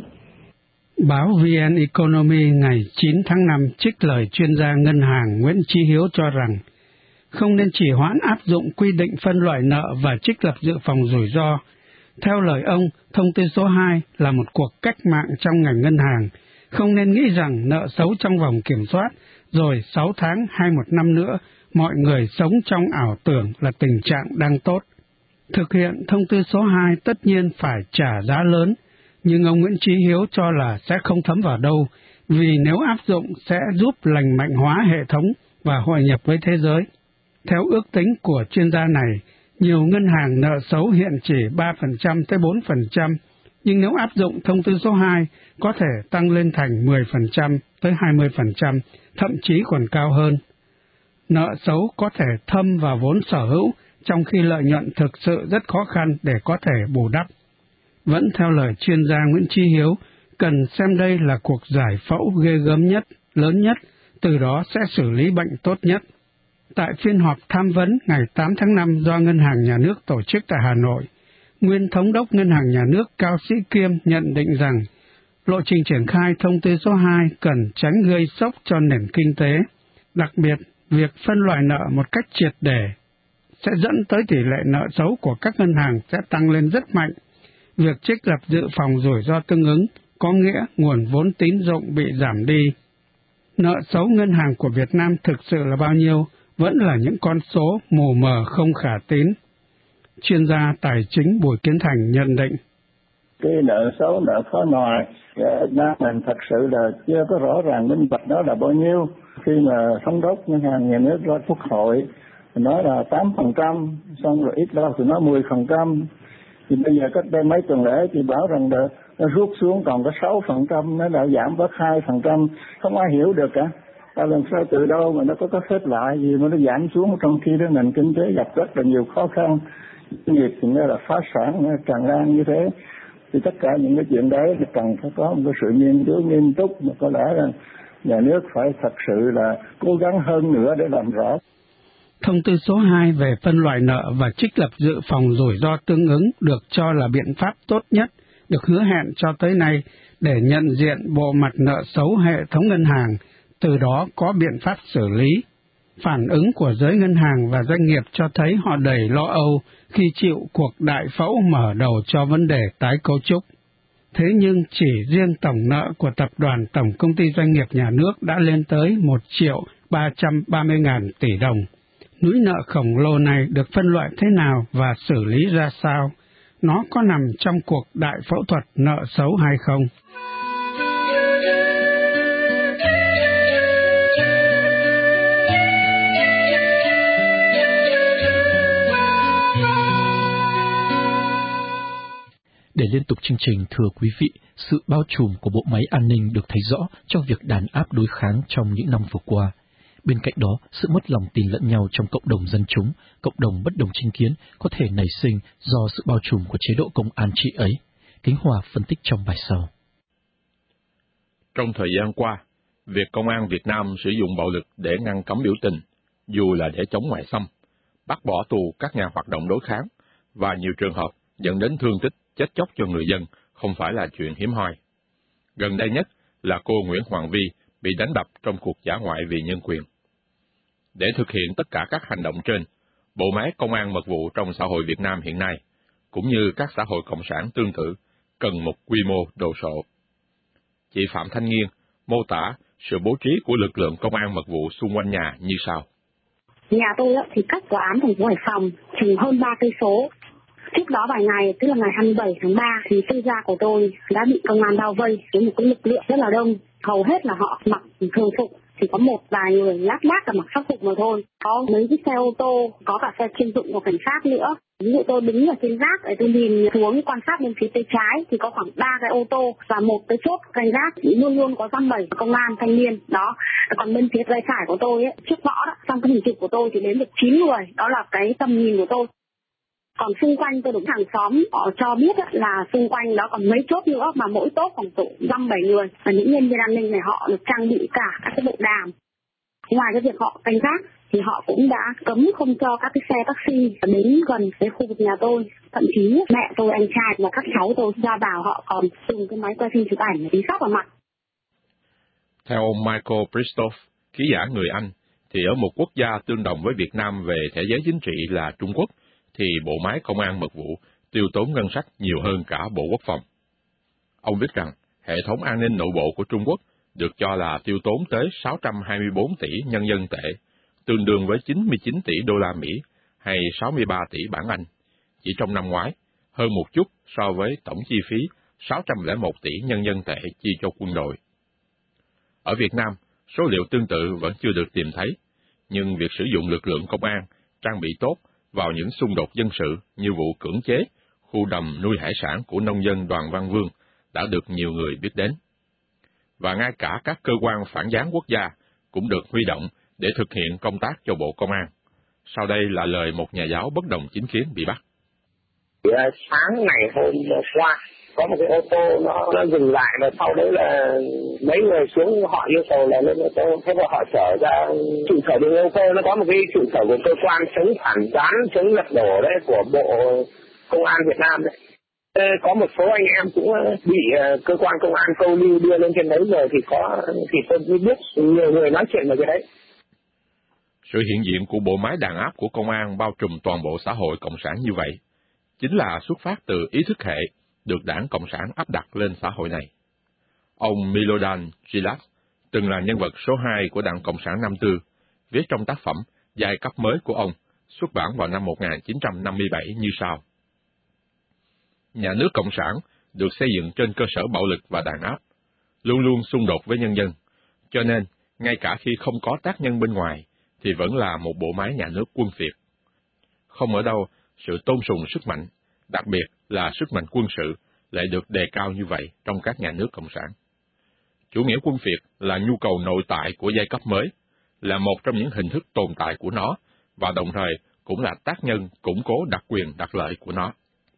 Báo vê en Economy ngày chín tháng năm trích lời chuyên gia ngân hàng Nguyễn Chí Hiếu cho rằng không nên chỉ hoãn áp dụng quy định phân loại nợ và trích lập dự phòng rủi ro. Theo lời ông, thông tư số hai là một cuộc cách mạng trong ngành ngân hàng, không nên nghĩ rằng nợ xấu trong vòng kiểm soát, rồi sáu tháng hay một năm nữa, mọi người sống trong ảo tưởng là tình trạng đang tốt. Thực hiện thông tư số hai tất nhiên phải trả giá lớn, nhưng ông Nguyễn Chí Hiếu cho là sẽ không thấm vào đâu, vì nếu áp dụng sẽ giúp lành mạnh hóa hệ thống và hội nhập với thế giới. Theo ước tính của chuyên gia này, nhiều ngân hàng nợ xấu hiện chỉ ba phần trăm tới bốn phần trăm, nhưng nếu áp dụng thông tư số hai có thể tăng lên thành mười phần trăm tới hai mươi phần trăm, thậm chí còn cao hơn. Nợ xấu có thể thâm vào vốn sở hữu, trong khi lợi nhuận thực sự rất khó khăn để có thể bù đắp. Vẫn theo lời chuyên gia Nguyễn Chí Hiếu, cần xem đây là cuộc giải phẫu ghê gớm nhất, lớn nhất, từ đó sẽ xử lý bệnh tốt nhất. Tại phiên họp tham vấn ngày tám tháng năm do Ngân hàng Nhà nước tổ chức tại Hà Nội, nguyên Thống đốc Ngân hàng Nhà nước Cao Sĩ Kiêm nhận định rằng lộ trình triển khai thông tư số hai cần tránh gây sốc cho nền kinh tế, đặc biệt việc phân loại nợ một cách triệt để sẽ dẫn tới tỷ lệ nợ xấu của các ngân hàng sẽ tăng lên rất mạnh. Việc trích lập dự phòng rủi ro tương ứng có nghĩa nguồn vốn tín dụng bị giảm đi. Nợ xấu ngân hàng của Việt Nam thực sự là bao nhiêu vẫn là những con số mù mờ không khả tín. Chuyên gia tài chính Bùi Kiến Thành nhận định. Cái nợ xấu, nợ khó nòi, Việt Nam mình thật sự là chưa có rõ ràng minh bạch đó là bao nhiêu. Khi mà Thống đốc Ngân hàng Nhà nước ra Quốc hội nói là tám phần trăm, xong rồi ít lâu thì nói mười phần trăm. Thì bây giờ cách đây mấy tuần lễ thì bảo rằng là nó rút xuống còn có sáu phần trăm, nó đã giảm bớt hai phần trăm, không ai hiểu được cả. Ta làm sao từ đâu mà nó có có xếp lại gì mà nó giảm xuống, trong khi đó nền kinh tế gặp rất là nhiều khó khăn, nghiệp thì nó là phá sản, nó tràn lan như thế. Thì tất cả những cái chuyện đấy thì cần phải có một cái sự nghiên cứu nghiêm túc, mà có lẽ là nhà nước phải thật sự là cố gắng hơn nữa để làm rõ. Thông tư số hai về phân loại nợ và trích lập dự phòng rủi ro tương ứng được cho là biện pháp tốt nhất, được hứa hẹn cho tới nay để nhận diện bộ mặt nợ xấu hệ thống ngân hàng, từ đó có biện pháp xử lý. Phản ứng của giới ngân hàng và doanh nghiệp cho thấy họ đầy lo âu khi chịu cuộc đại phẫu mở đầu cho vấn đề tái cấu trúc. Thế nhưng chỉ riêng tổng nợ của Tập đoàn Tổng Công ty Doanh nghiệp Nhà nước đã lên tới một triệu ba trăm ba mươi ngàn tỷ đồng. Núi nợ khổng lồ này được phân loại thế nào và xử lý ra sao? Nó có nằm trong cuộc đại phẫu thuật nợ xấu hay không? Để liên tục chương trình, thưa quý vị, sự bao trùm của bộ máy an ninh được thấy rõ trong việc đàn áp đối kháng trong những năm vừa qua. Bên cạnh đó, sự mất lòng tin lẫn nhau trong cộng đồng dân chúng, cộng đồng bất đồng chính kiến có thể nảy sinh do sự bao trùm của chế độ công an trị ấy. Kính Hòa phân tích trong bài sau. Trong thời gian qua, việc công an Việt Nam sử dụng bạo lực để ngăn cấm biểu tình, dù là để chống ngoại xâm, bắt bỏ tù các nhà hoạt động đối kháng, và nhiều trường hợp dẫn đến thương tích, chết chóc cho người dân không phải là chuyện hiếm hoi. Gần đây nhất là cô Nguyễn Hoàng Vi bị đánh đập trong cuộc dã ngoại vì nhân quyền. Để thực hiện tất cả các hành động trên, bộ máy công an mật vụ trong xã hội Việt Nam hiện nay, cũng như các xã hội cộng sản tương tự, cần một quy mô đồ sộ. Chị Phạm Thanh Nghiên mô tả sự bố trí của lực lượng công an mật vụ xung quanh nhà như sau. Nhà tôi thì cách tòa án thành phố Hải Phòng chừng hơn ba cây số. Trước đó vài ngày, tức là ngày hai mươi bảy tháng ba, thì tư gia của tôi đã bị công an bao vây với một cái lực lượng rất là đông. Hầu hết là họ mặc thường phục, chỉ có một vài người lác đác là mặc sắc phục mà thôi. Có mấy chiếc xe ô tô, có cả xe chuyên dụng của cảnh sát nữa. Ví dụ tôi đứng ở trên gác, để tôi nhìn xuống quan sát bên phía tay trái thì có khoảng ba cái ô tô và một cái chốt canh gác, luôn luôn có dăm bảy công an thanh niên đó. Còn bên phía tay phải của tôi ấy, trước ngõ đó, trong cái hình chụp của tôi thì đến được chín người, đó là cái tầm nhìn của tôi. Còn xung quanh tôi đúng hàng xóm họ cho biết là xung quanh đó còn mấy chốt nữa mà mỗi tốt khoảng tụ năm bảy người, và những nhân viên an ninh này họ được trang bị cả các cái bộ đàm. Ngoài cái việc họ canh gác thì họ cũng đã cấm không cho các cái xe taxi đến gần cái khu vực nhà tôi. Thậm chí mẹ tôi, anh trai và các cháu tôi ra vào họ còn dùng cái máy quay phim chụp ảnh để tí sóc vào mặt. Theo ông Michael Bristow, ký giả người Anh, thì ở một quốc gia tương đồng với Việt Nam về thể giới chính trị là Trung Quốc, thì bộ máy công an mật vụ tiêu tốn ngân sách nhiều hơn cả Bộ Quốc phòng. Ông viết rằng, hệ thống an ninh nội bộ của Trung Quốc được cho là tiêu tốn tới sáu trăm hai mươi bốn tỷ nhân dân tệ, tương đương với chín mươi chín tỷ đô la Mỹ hay sáu mươi ba tỷ bảng Anh, chỉ trong năm ngoái, hơn một chút so với tổng chi phí sáu trăm lẻ một tỷ nhân dân tệ chi cho quân đội. Ở Việt Nam, số liệu tương tự vẫn chưa được tìm thấy, nhưng việc sử dụng lực lượng công an, trang bị tốt vào những xung đột dân sự như vụ cưỡng chế, khu đầm nuôi hải sản của nông dân Đoàn Văn Vương đã được nhiều người biết đến. Và ngay cả các cơ quan phản gián quốc gia cũng được huy động để thực hiện công tác cho Bộ Công an. Sau đây là lời một nhà giáo bất đồng chính kiến bị bắt. Sáng ngày hôm qua, có một cái ô tô nó, nó dừng lại và sau đấy là mấy người xuống họ yêu cầu là lên ô tô, thế và họ chở ra trụ sở đường ô tô, nó có một cái trụ sở của cơ quan chống phản gián, chống lật đổ đấy của Bộ Công an Việt Nam đấy. Có một số anh em cũng bị cơ quan công an câu lưu đưa lên trên đấy rồi thì có thì tôi mới biết nhiều người nói chuyện về cái đấy. Sự hiện diện của bộ máy đàn áp của công an bao trùm toàn bộ xã hội cộng sản như vậy chính là xuất phát từ ý thức hệ được đảng Cộng sản áp đặt lên xã hội này. Ông Milodan Djilas, từng là nhân vật số hai của đảng Cộng sản Nam Tư, viết trong tác phẩm Giai cấp mới của ông, xuất bản vào năm một nghìn chín trăm năm mươi bảy như sau. Nhà nước Cộng sản được xây dựng trên cơ sở bạo lực và đàn áp, luôn luôn xung đột với nhân dân, cho nên, ngay cả khi không có tác nhân bên ngoài, thì vẫn là một bộ máy nhà nước quân phiệt. Không ở đâu, sự tôn sùng sức mạnh, đặc biệt là sức mạnh quân sự, lại được đề cao như vậy trong các nhà nước Cộng sản. Chủ nghĩa quân phiệt là nhu cầu nội tại của giai cấp mới, là một trong những hình thức tồn tại của nó, và đồng thời cũng là tác nhân củng cố đặc quyền đặc lợi của nó.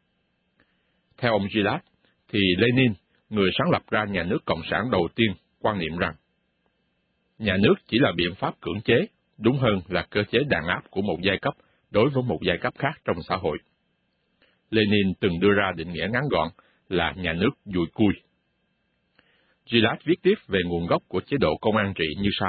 Theo ông Djilas, thì Lenin, người sáng lập ra nhà nước Cộng sản đầu tiên, quan niệm rằng nhà nước chỉ là biện pháp cưỡng chế, đúng hơn là cơ chế đàn áp của một giai cấp đối với một giai cấp khác trong xã hội. Lenin từng đưa ra định nghĩa ngắn gọn là nhà nước dùi cui. Djilas viết tiếp về nguồn gốc của chế độ công an trị như sau.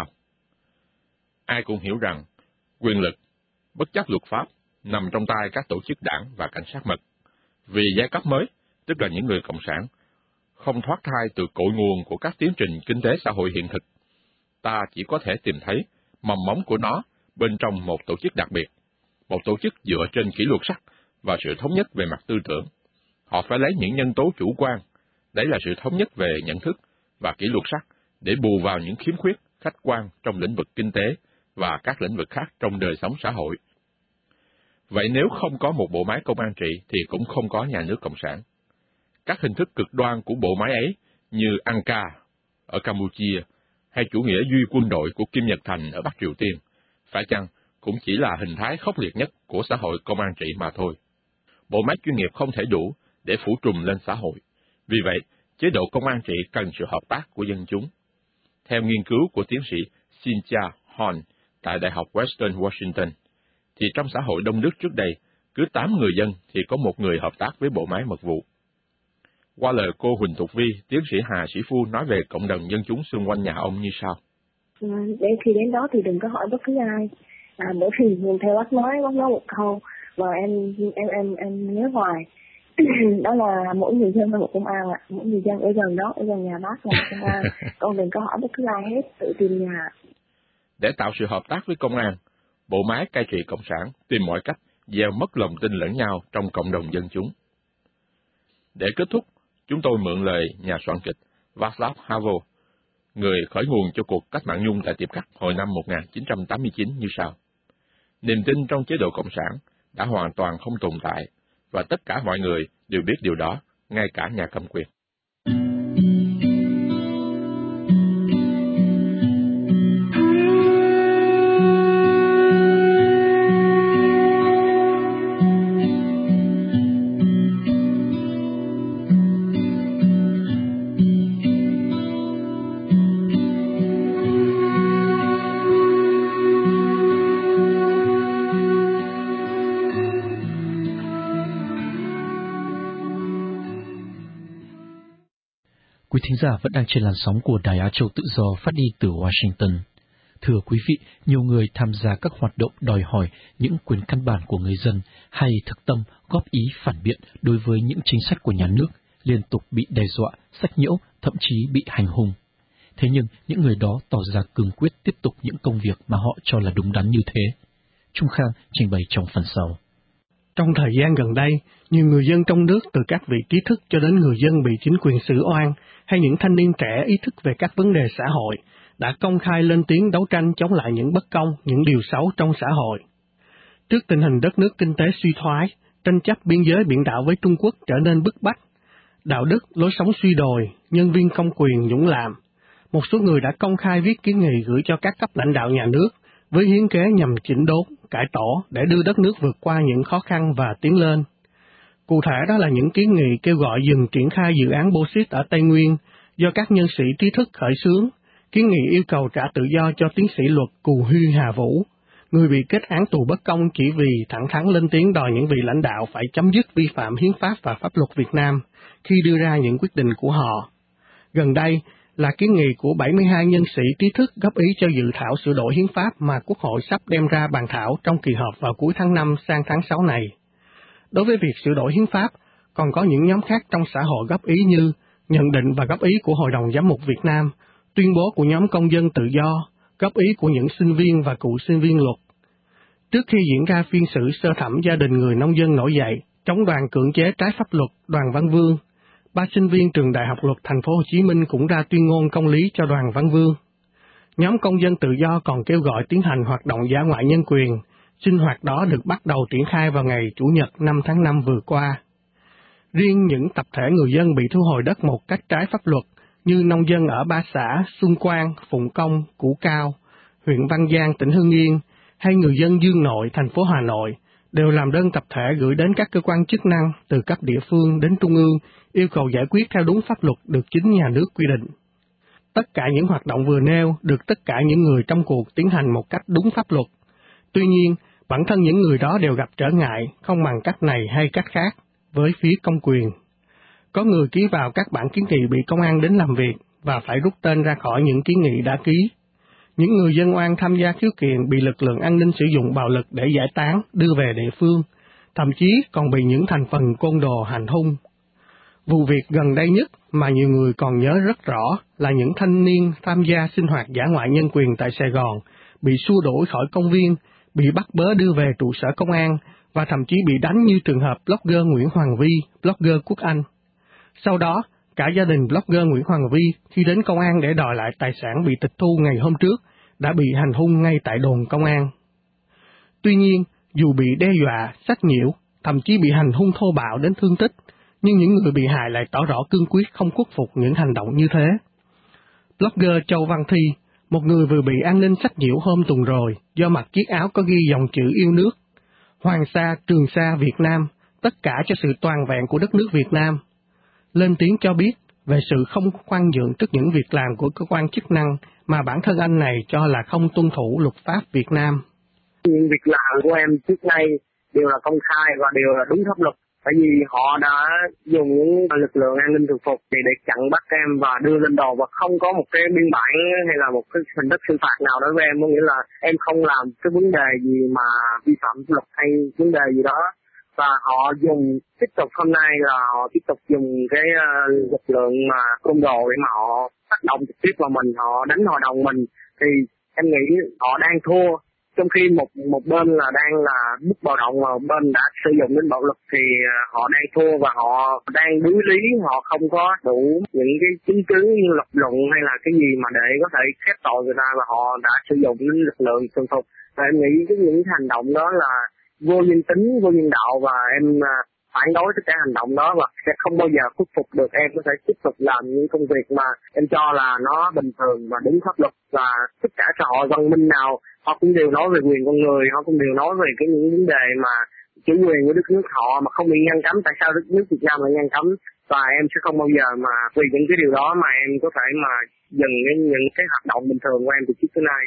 Ai cũng hiểu rằng, quyền lực, bất chấp luật pháp, nằm trong tay các tổ chức đảng và cảnh sát mật. Vì giai cấp mới, tức là những người cộng sản, không thoát thai từ cội nguồn của các tiến trình kinh tế xã hội hiện thực, ta chỉ có thể tìm thấy mầm móng của nó bên trong một tổ chức đặc biệt, một tổ chức dựa trên kỷ luật sắc và sự thống nhất về mặt tư tưởng. Họ phải lấy những nhân tố chủ quan, đấy là sự thống nhất về nhận thức và kỷ luật sắc, để bù vào những khiếm khuyết khách quan trong lĩnh vực kinh tế và các lĩnh vực khác trong đời sống xã hội. Vậy nếu không có một bộ máy công an trị thì cũng không có nhà nước Cộng sản. Các hình thức cực đoan của bộ máy ấy như Angka ở Campuchia hay chủ nghĩa duy quân đội của Kim Nhật Thành ở Bắc Triều Tiên, phải chăng cũng chỉ là hình thái khốc liệt nhất của xã hội công an trị mà thôi. Bộ máy chuyên nghiệp không thể đủ để phủ trùm lên xã hội. Vì vậy, chế độ công an trị cần sự hợp tác của dân chúng. Theo nghiên cứu của tiến sĩ Cynthia Horn tại Đại học Western Washington, thì trong xã hội Đông Đức trước đây, cứ tám người dân thì có một người hợp tác với bộ máy mật vụ. Qua lời cô Huỳnh Thục Vi, tiến sĩ Hà Sĩ Phu nói về cộng đồng dân chúng xung quanh nhà ông như sau. À, để khi đến đó thì đừng có hỏi bất cứ ai. À, bởi vì nhìn theo bác nói, bác nói một câu, và em em em em nhớ hoài. Đó là mỗi người dân là một công an ạ. Mỗi người dân ở gần đó, ở gần nhà bác là một công an. Con đừng có hỏi bất cứ ai hết, tự tìm nhà. Để tạo sự hợp tác với công an, bộ máy cai trị cộng sản tìm mọi cách gieo mất lòng tin lẫn nhau trong cộng đồng dân chúng. Để kết thúc, chúng tôi mượn lời nhà soạn kịch Václav Havel, người khởi nguồn cho cuộc cách mạng Nhung tại Tiệp Khắc hồi năm một nghìn chín trăm tám mươi chín như sau. Niềm tin trong chế độ cộng sản đã hoàn toàn không tồn tại, và tất cả mọi người đều biết điều đó, ngay cả nhà cầm quyền. Quý thính giả vẫn đang trên làn sóng của Đài Á Châu Tự Do phát đi từ Washington. Thưa quý vị, nhiều người tham gia các hoạt động đòi hỏi những quyền căn bản của người dân hay thực tâm góp ý phản biện đối với những chính sách của nhà nước liên tục bị đe dọa, sách nhiễu, thậm chí bị hành hung. Thế nhưng những người đó tỏ ra cương quyết tiếp tục những công việc mà họ cho là đúng đắn như thế. Trung Khang trình bày trong phần sau. Trong thời gian gần đây, nhiều người dân trong nước từ các vị trí thức cho đến người dân bị chính quyền xử oan hay những thanh niên trẻ ý thức về các vấn đề xã hội đã công khai lên tiếng đấu tranh chống lại những bất công, những điều xấu trong xã hội. Trước tình hình đất nước kinh tế suy thoái, tranh chấp biên giới biển đảo với Trung Quốc trở nên bức bách, đạo đức, lối sống suy đồi, nhân viên công quyền nhũng lạm, một số người đã công khai viết kiến nghị gửi cho các cấp lãnh đạo nhà nước với hiến kế nhằm chỉnh đốn, cải tổ để đưa đất nước vượt qua những khó khăn và tiến lên. Cụ thể đó là những kiến nghị kêu gọi dừng triển khai dự án bauxit ở Tây Nguyên do các nhân sĩ trí thức khởi xướng, kiến nghị yêu cầu trả tự do cho tiến sĩ luật Cù Huy Hà Vũ, người bị kết án tù bất công chỉ vì thẳng thắn lên tiếng đòi những vị lãnh đạo phải chấm dứt vi phạm hiến pháp và pháp luật Việt Nam khi đưa ra những quyết định của họ. Gần đây là kiến nghị của bảy mươi hai nhân sĩ trí thức góp ý cho dự thảo sửa đổi hiến pháp mà Quốc hội sắp đem ra bàn thảo trong kỳ họp vào cuối tháng năm sang tháng sáu này. Đối với việc sửa đổi hiến pháp, còn có những nhóm khác trong xã hội góp ý như nhận định và góp ý của Hội đồng Giám mục Việt Nam, tuyên bố của nhóm công dân tự do, góp ý của những sinh viên và cựu sinh viên luật. Trước khi diễn ra phiên xử sơ thẩm gia đình người nông dân nổi dậy chống đoàn cưỡng chế trái pháp luật Đoàn Văn Vương, ba sinh viên trường Đại học Luật Thành phố Hồ Chí Minh cũng ra tuyên ngôn công lý cho Đoàn Văn Vương. Nhóm công dân tự do còn kêu gọi tiến hành hoạt động dã ngoại nhân quyền. Sinh hoạt đó được bắt đầu triển khai vào ngày Chủ nhật năm tháng năm vừa qua. Riêng những tập thể người dân bị thu hồi đất một cách trái pháp luật như nông dân ở ba xã Xuân Quang, Phụng Công, Củ Cao, huyện Văn Giang, tỉnh Hưng Yên, hay người dân Dương Nội, thành phố Hà Nội, đều làm đơn tập thể gửi đến các cơ quan chức năng từ cấp địa phương đến trung ương, yêu cầu giải quyết theo đúng pháp luật được chính nhà nước quy định. Tất cả những hoạt động vừa nêu được tất cả những người trong cuộc tiến hành một cách đúng pháp luật. Tuy nhiên, bản thân những người đó đều gặp trở ngại, không bằng cách này hay cách khác, với phía công quyền. Có người ký vào các bản kiến nghị bị công an đến làm việc và phải rút tên ra khỏi những kiến nghị đã ký. Những người dân oan tham gia khiếu kiện bị lực lượng an ninh sử dụng bạo lực để giải tán, đưa về địa phương, thậm chí còn bị những thành phần côn đồ hành hung. Vụ việc gần đây nhất mà nhiều người còn nhớ rất rõ là những thanh niên tham gia sinh hoạt dã ngoại nhân quyền tại Sài Gòn bị xua đuổi khỏi công viên, bị bắt bớ đưa về trụ sở công an và thậm chí bị đánh như trường hợp blogger Nguyễn Hoàng Vi, blogger Quốc Anh. Sau đó, cả gia đình blogger Nguyễn Hoàng Vi khi đến công an để đòi lại tài sản bị tịch thu ngày hôm trước đã bị hành hung ngay tại đồn công an. Tuy nhiên, dù bị đe dọa, sách nhiễu, thậm chí bị hành hung thô bạo đến thương tích, nhưng những người bị hại lại tỏ rõ cương quyết không khuất phục những hành động như thế. Blogger Châu Văn Thi, một người vừa bị an ninh sách nhiễu hôm tuần rồi do mặc chiếc áo có ghi dòng chữ yêu nước, Hoàng Sa, Trường Sa, Việt Nam, tất cả cho sự toàn vẹn của đất nước Việt Nam, lên tiếng cho biết về sự không khoan nhượng trước những việc làm của cơ quan chức năng mà bản thân anh này cho là không tuân thủ luật pháp Việt Nam. Những việc làm của em trước nay đều là công khai và đều là đúng pháp luật. Bởi vì họ đã dùng những lực lượng an ninh thường phục để, để chặn bắt em và đưa lên đồn và không có một cái biên bản hay là một cái hình thức xử phạt nào đối với em. Có nghĩa là em không làm cái vấn đề gì mà vi phạm luật hay vấn đề gì đó. Và họ dùng tiếp tục hôm nay là họ tiếp tục dùng cái uh, lực lượng mà côn đồ để mà họ tác động trực tiếp vào mình, họ đánh hội đồng mình. Thì em nghĩ họ đang thua. Trong khi một một bên là đang là bức bạo động và một bên đã sử dụng đến bạo lực thì họ đang thua và họ đang đối lý, họ không có đủ những cái chứng cứ như lập luận hay là cái gì mà để có thể khép tội người ta và họ đã sử dụng đến lực lượng thường phục. Và em nghĩ cái những hành động đó là vô nhân tính, vô nhân đạo và em phản đối tất cả hành động đó và sẽ không bao giờ khuất phục được. Em có thể tiếp tục làm những công việc mà em cho là nó bình thường và đúng pháp luật, và tất cả xã hội văn minh nào họ cũng đều nói về quyền con người, họ cũng đều nói về cái những vấn đề mà chủ quyền của đất nước họ mà không bị ngăn cấm. Tại sao đất nước Việt Nam lại ngăn cấm? Và em sẽ không bao giờ mà vì những cái điều đó mà em có thể mà dừng cái, những cái hoạt động bình thường của em từ trước tới nay.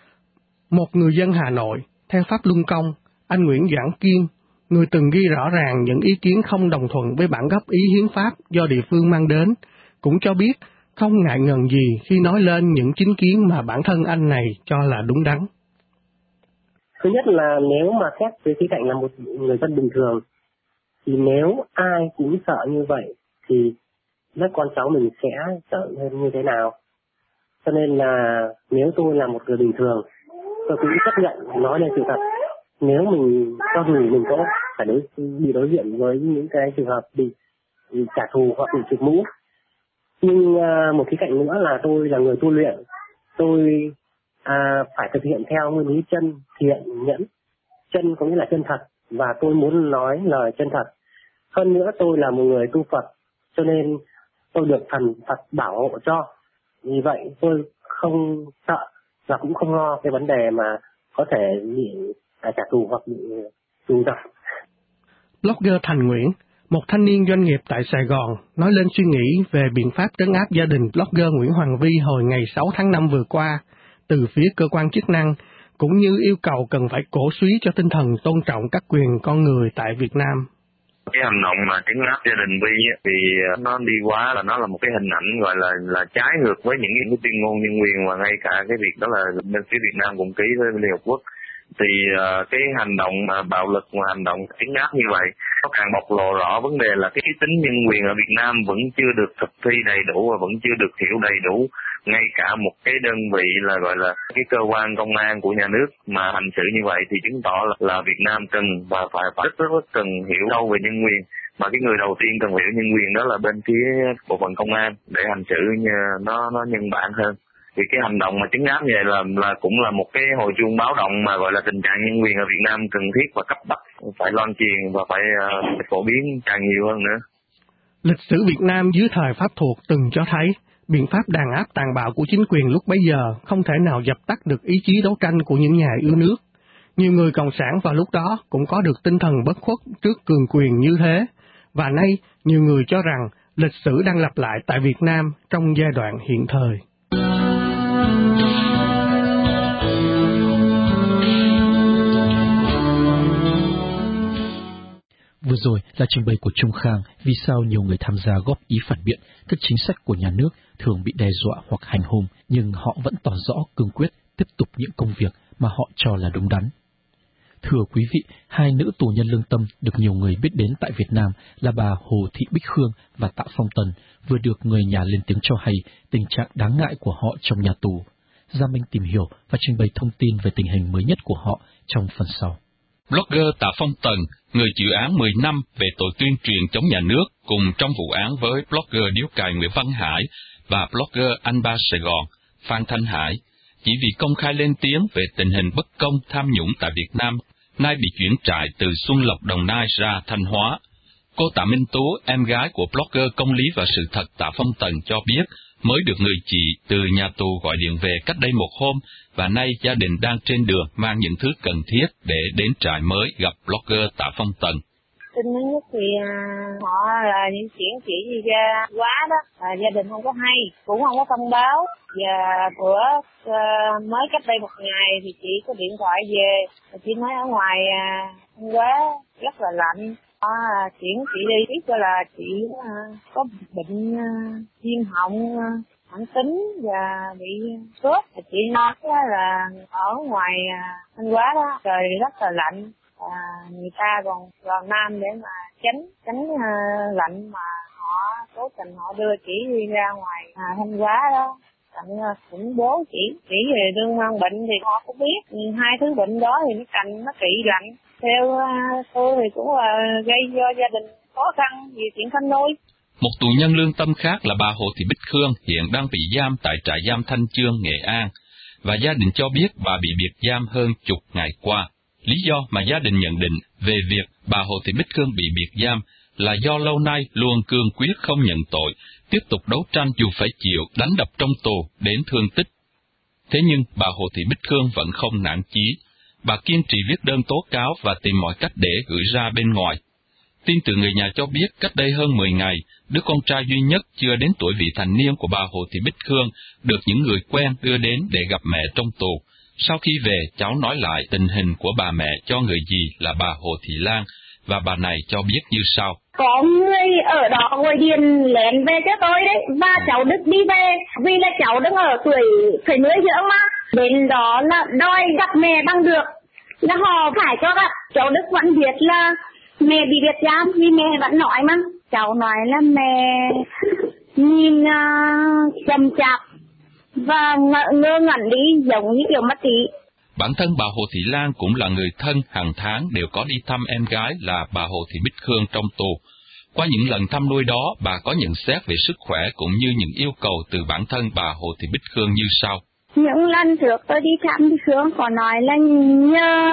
Một người dân Hà Nội, theo pháp luân công, anh Nguyễn Doãn Kiên, người từng ghi rõ ràng những ý kiến không đồng thuận với bản góp ý hiến pháp do địa phương mang đến, cũng cho biết không ngại ngần gì khi nói lên những chính kiến mà bản thân anh này cho là đúng đắn. Thứ nhất là nếu mà xét về khía cạnh là một người dân bình thường, thì nếu ai cũng sợ như vậy thì lớp con cháu mình sẽ sợ hơn như thế nào. Cho nên là nếu tôi là một người bình thường, tôi cũng chấp nhận nói lên sự thật. Nếu mình cho dù mình có phải đối bị đối diện với những cái trường hợp bị, bị trả thù hoặc bị trục mũ. Nhưng uh, một khía cạnh nữa là tôi là người tu luyện, tôi uh, phải thực hiện theo nguyên lý chân, thiện, nhẫn. Chân có nghĩa là chân thật, và tôi muốn nói lời chân thật. Hơn nữa tôi là một người tu Phật, cho nên tôi được thần Phật bảo hộ cho. Vì vậy tôi không sợ và cũng không lo cái vấn đề mà có thể bị trả thù hoặc bị trù dập. Blogger Thành Nguyễn, một thanh niên doanh nghiệp tại Sài Gòn, nói lên suy nghĩ về biện pháp trấn áp gia đình blogger Nguyễn Hoàng Vi hồi ngày sáu tháng năm vừa qua từ phía cơ quan chức năng, cũng như yêu cầu cần phải cổ suý cho tinh thần tôn trọng các quyền con người tại Việt Nam. Cái hành động mà trấn áp gia đình Vi thì nó đi quá là nó là một cái hình ảnh gọi là là trái ngược với những cái tuyên ngôn nhân quyền, và ngay cả cái việc đó là bên phía Việt Nam cũng ký với Liên Hợp Quốc. Thì uh, cái hành động mà bạo lực và hành động trấn áp như vậy nó càng bộc lộ rõ vấn đề là cái tính nhân quyền ở Việt Nam vẫn chưa được thực thi đầy đủ và vẫn chưa được hiểu đầy đủ. Ngay cả một cái đơn vị là gọi là cái cơ quan công an của nhà nước mà hành xử như vậy thì chứng tỏ là, là Việt Nam cần và phải phải rất rất cần hiểu sâu về nhân quyền. Mà cái người đầu tiên cần hiểu nhân quyền đó là bên phía bộ phận công an để hành xử như nó nó nhân bản hơn. Thì cái hành động mà trấn áp như vậy là là cũng là một cái hồi chuông báo động mà gọi là tình trạng nhân quyền ở Việt Nam cần thiết và cấp bách phải loan truyền và phải uh, phổ biến càng nhiều hơn nữa. Lịch sử Việt Nam dưới thời Pháp thuộc từng cho thấy biện pháp đàn áp tàn bạo của chính quyền lúc bấy giờ không thể nào dập tắt được ý chí đấu tranh của những nhà yêu nước. Nhiều người cộng sản vào lúc đó cũng có được tinh thần bất khuất trước cường quyền như thế, và nay nhiều người cho rằng lịch sử đang lặp lại tại Việt Nam trong giai đoạn hiện thời. Vừa rồi là trình bày của Trung Khang vì sao nhiều người tham gia góp ý phản biện các chính sách của nhà nước thường bị đe dọa hoặc hành hung, nhưng họ vẫn tỏ rõ cương quyết tiếp tục những công việc mà họ cho là đúng đắn. Thưa quý vị, hai nữ tù nhân lương tâm được nhiều người biết đến tại Việt Nam là bà Hồ Thị Bích Khương và Tạ Phong Tần vừa được người nhà lên tiếng cho hay tình trạng đáng ngại của họ trong nhà tù. Gia Minh tìm hiểu và trình bày thông tin về tình hình mới nhất của họ trong phần sau. Blogger Tạ Phong Tần, người chịu án mười năm về tội tuyên truyền chống nhà nước, cùng trong vụ án với blogger điếu cày Nguyễn Văn Hải và blogger Anh Ba Sài Gòn, Phan Thanh Hải, chỉ vì công khai lên tiếng về tình hình bất công tham nhũng tại Việt Nam, nay bị chuyển trại từ Xuân Lộc, Đồng Nai ra Thanh Hóa. Cô Tạ Minh Tú, em gái của blogger Công lý và Sự thật Tạ Phong Tần cho biết, mới được người chị từ nhà tù gọi điện về cách đây một hôm, và nay gia đình đang trên đường mang những thứ cần thiết để đến trại mới gặp blogger Tạ Phong Tần. Tin thứ nhất thì à, họ là những chuyện chỉ gì ra quá đó, à, gia đình không có hay, cũng không có thông báo. Và bữa à, mới cách đây một ngày thì chị có điện thoại về, chị nói ở ngoài à, hôm quá rất là lạnh. À, chuyển chị đi biết cho là chị à, có bệnh à, viêm họng à, mãn tính và bị sốt. Chị nói là ở ngoài à, Thanh Hóa đó trời rất là lạnh, à, người ta còn vào Nam để mà tránh tránh uh, lạnh mà họ cố tình họ đưa chị đi ra ngoài à, Thanh Hóa đó. Tận uh, khủng bố chị chỉ về đương mang bệnh thì họ cũng biết, nhưng hai thứ bệnh đó thì nó cạnh nó kỵ lạnh. Theo uh, tôi thì cũng là uh, gây cho gia đình khó khăn vì chuyện sanh nuôi. Một tù nhân lương tâm khác là bà Hồ Thị Bích Khương hiện đang bị giam tại trại giam Thanh Chương, Nghệ An, và gia đình cho biết bà bị biệt giam hơn chục ngày qua. Lý do mà gia đình nhận định về việc bà Hồ Thị Bích Khương bị biệt giam là do lâu nay luôn cương quyết không nhận tội, tiếp tục đấu tranh dù phải chịu đánh đập trong tù đến thương tích. Thế nhưng bà Hồ Thị Bích Khương vẫn không nản chí. Bà kiên trì viết đơn tố cáo và tìm mọi cách để gửi ra bên ngoài. Tin từ người nhà cho biết cách đây hơn mười ngày, đứa con trai duy nhất chưa đến tuổi vị thành niên của bà Hồ Thị Bích Khương được những người quen đưa đến để gặp mẹ trong tù. Sau khi về, cháu nói lại tình hình của bà mẹ cho người dì là bà Hồ Thị Lan, và bà này cho biết như sau. Có người ở đó gọi điện lén về cho tôi đấy, và cháu Đức đi về, vì là cháu đang ở tuổi phải nuôi dưỡng mà. Đến đó là đòi gặp mẹ bằng được, là họ phải cho gặp. Cháu Đức vẫn biết là mẹ bị biệt giam, vì mẹ vẫn nói mà. Cháu nói là mẹ nhìn uh, chậm chạp và ngơ ngẩn đi giống như kiểu mất trí. Bản thân bà Hồ Thị Lan cũng là người thân hàng tháng đều có đi thăm em gái là bà Hồ Thị Bích Khương trong tù. Qua những lần thăm nuôi đó, bà có nhận xét về sức khỏe cũng như những yêu cầu từ bản thân bà Hồ Thị Bích Khương như sau. Những lần trước tôi đi thăm Khương có nói là nhờ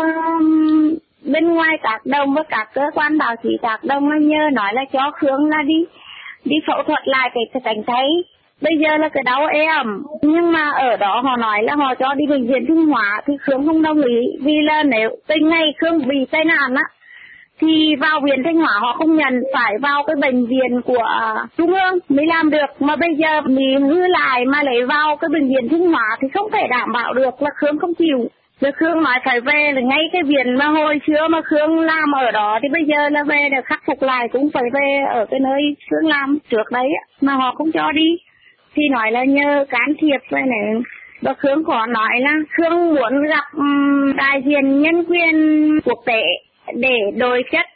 bên ngoài các đồng với các cơ quan báo chí các đồng là nhờ nói là cho Khương là đi đi phẫu thuật lại cái cánh tay. Bây giờ là cái đau êm, nhưng mà ở đó họ nói là họ cho đi bệnh viện Thanh Hóa thì Khương không đồng ý, vì là nếu tới ngày Khương bị tai nạn á thì vào viện Thanh Hóa họ không nhận, phải vào cái bệnh viện của Trung ương mới làm được, mà bây giờ mình hư lại mà lấy vào cái bệnh viện Thanh Hóa thì không thể đảm bảo được, là Khương không chịu. Rồi Khương nói phải về là ngay cái viện mà hồi xưa mà Khương làm ở đó thì bây giờ là về để khắc phục lại, cũng phải về ở cái nơi Khương làm trước đấy mà họ không cho đi. Thì nói là nhờ can thiệp vậy này. Và Khương có nói là Khương muốn gặp um, đại diện nhân quyền quốc tế để đối chất.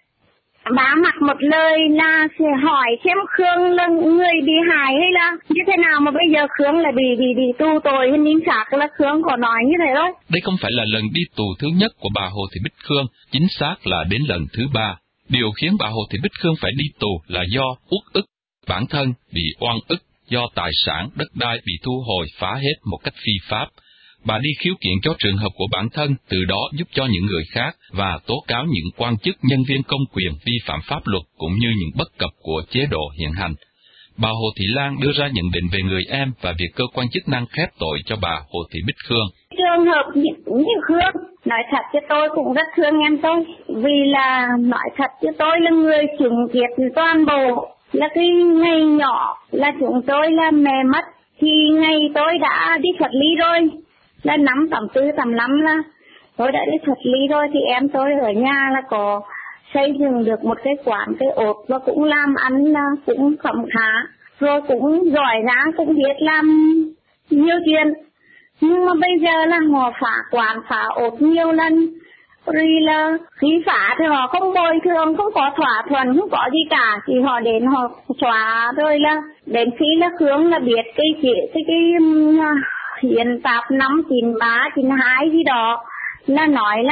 Bá mặt một lời là sẽ hỏi xem Khương là người bị hại hay là như thế nào mà bây giờ Khương lại bị bị bị tu tội hình nín xác, là Khương có nói như thế thôi. Đây không phải là lần đi tù thứ nhất của bà Hồ Thị Bích Khương, chính xác là đến lần thứ ba. Điều khiến bà Hồ Thị Bích Khương phải đi tù là do uất ức, bản thân bị oan ức do tài sản đất đai bị thu hồi phá hết một cách phi pháp. Bà đi khiếu kiện cho trường hợp của bản thân, từ đó giúp cho những người khác và tố cáo những quan chức nhân viên công quyền vi phạm pháp luật cũng như những bất cập của chế độ hiện hành. Bà Hồ Thị Lan đưa ra nhận định về người em và việc cơ quan chức năng khép tội cho bà Hồ Thị Bích Khương. Trường hợp như, như Khương, nói thật cho tôi cũng rất thương em tôi, vì là nói thật cho tôi là người chứng kiến toàn bộ, là cái ngày nhỏ là chúng tôi là mẹ mất, thì ngày tôi đã đi thuật lý rồi. Là năm tầm tư tầm năm là tôi đã đi thuật lý rồi, thì em tôi ở nhà là có xây dựng được một cái quán cái ốt và cũng làm ăn là cũng khẩm khá, rồi cũng giỏi ra cũng biết làm nhiều chuyện. Nhưng mà bây giờ là họ phá quán phá ốt nhiều lần, rồi là khi phá thì họ không bồi thường, không có thỏa thuận, không có gì cả, thì họ đến họ xóa. Rồi là đến khi là Khương là biết cái gì cái cái hiện tạp năm chín ba chín hai gì đó là nói là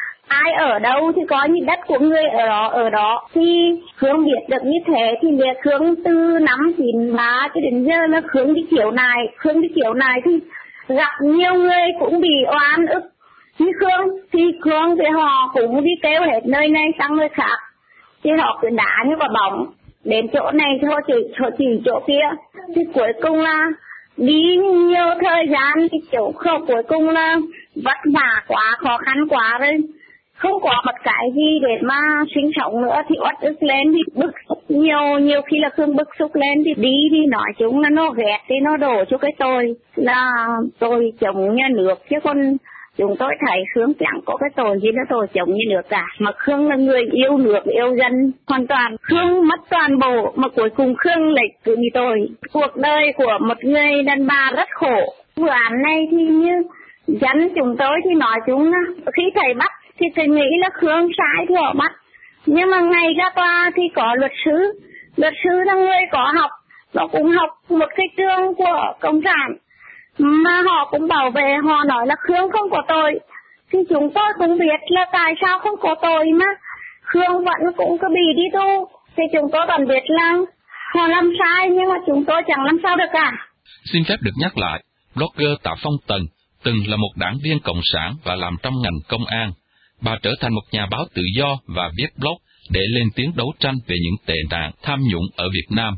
ai ở đâu thì có như đất của người ở đó ở đó, thì Khương biết được như thế thì việc Khương từ năm chín ba cho đến giờ là Khương đi kiểu này Khương đi kiểu này thì gặp nhiều người cũng bị oan ức như Khương, thì Khương thì họ cũng đi kêu hết nơi này sang nơi khác, thì họ cứ đá như quả bóng, đến chỗ này thì họ chỉ, họ chỉ chỗ kia, thì cuối cùng là đi nhiều thời gian thì chỗ khổ cuối cùng là vất vả quá, khó khăn quá rồi, không có một cái gì để mà sinh sống nữa, thì uất ức lên thì bức xúc nhiều, nhiều khi là Khương bức xúc lên thì đi đi nói chúng là nó ghét thì nó đổ cho cái tôi là tôi chống nhà nước, chứ còn chúng tôi thấy Khương chẳng có cái tội gì đó tôi chống như nước cả, mà Khương là người yêu nước, yêu dân hoàn toàn. Khương mất toàn bộ, mà cuối cùng Khương lại cứ như tôi. Cuộc đời của một người đàn bà rất khổ. Vụ án này thì như dân chúng tôi thì nói chúng khi thầy bắt thì thầy nghĩ là Khương sai thì họ bắt. Nhưng mà ngày ra tòa thì có luật sư, luật sư là người có học, nó cũng học một cái trường của Cộng sản, mà họ cũng bảo vệ, họ nói là Khương không có tội, thì chúng tôi cũng biết là tại sao không có tội mà Khương vẫn cũng cứ bị đi tù, thì chúng tôi vẫn biết là họ làm sai, nhưng mà chúng tôi chẳng làm sao được cả. Xin phép được nhắc lại, blogger Tạ Phong Tần từng là một đảng viên cộng sản và làm trong ngành công an. Bà trở thành một nhà báo tự do và viết blog để lên tiếng đấu tranh về những tệ nạn tham nhũng ở Việt Nam.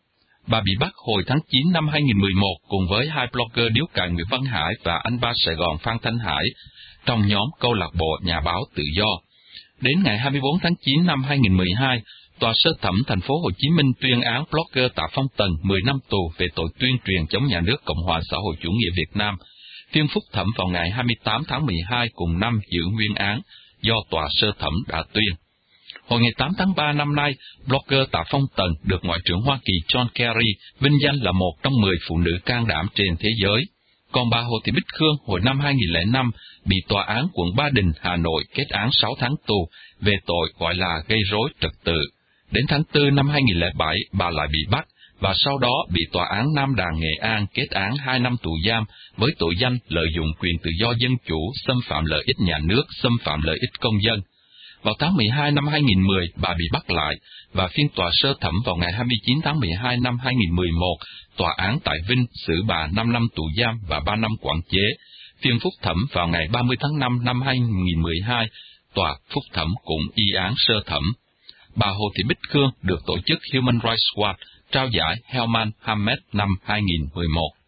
Bà bị bắt hồi tháng chín năm hai nghìn mười một cùng với hai blogger điếu cày Nguyễn Văn Hải và anh ba Sài Gòn Phan Thanh Hải trong nhóm câu lạc bộ nhà báo tự do. Đến ngày hai mươi bốn tháng chín năm hai nghìn mười hai, Tòa sơ thẩm thành phố Hồ Chí Minh tuyên án blogger Tạ Phong Tần mười năm tù về tội tuyên truyền chống nhà nước Cộng hòa xã hội chủ nghĩa Việt Nam. Phiên phúc thẩm vào ngày hai mươi tám tháng mười hai cùng năm giữ nguyên án do tòa sơ thẩm đã tuyên. Hồi ngày tám tháng ba năm nay, blogger Tạ Phong Tần được Ngoại trưởng Hoa Kỳ John Kerry vinh danh là một trong mười phụ nữ can đảm trên thế giới. Còn bà Hồ Thị Bích Khương hồi năm hai nghìn lẻ năm bị Tòa án quận Ba Đình, Hà Nội kết án sáu tháng tù về tội gọi là gây rối trật tự. Đến tháng tư năm hai nghìn lẻ bảy, bà lại bị bắt và sau đó bị Tòa án Nam Đàn Nghệ An kết án hai năm tù giam với tội danh lợi dụng quyền tự do dân chủ, xâm phạm lợi ích nhà nước, xâm phạm lợi ích công dân. Vào tháng mười hai năm hai nghìn không trăm mười, bà bị bắt lại, và phiên tòa sơ thẩm vào ngày hai mươi chín tháng mười hai năm hai nghìn không trăm mười một, tòa án tại Vinh xử bà năm năm tù giam và ba năm quản chế. Phiên phúc thẩm vào ngày ba mươi tháng năm năm hai nghìn không trăm mười hai, tòa phúc thẩm cũng y án sơ thẩm. Bà Hồ Thị Bích Khương được tổ chức Human Rights Watch trao giải Helman Ahmed năm hai nghìn không trăm mười một.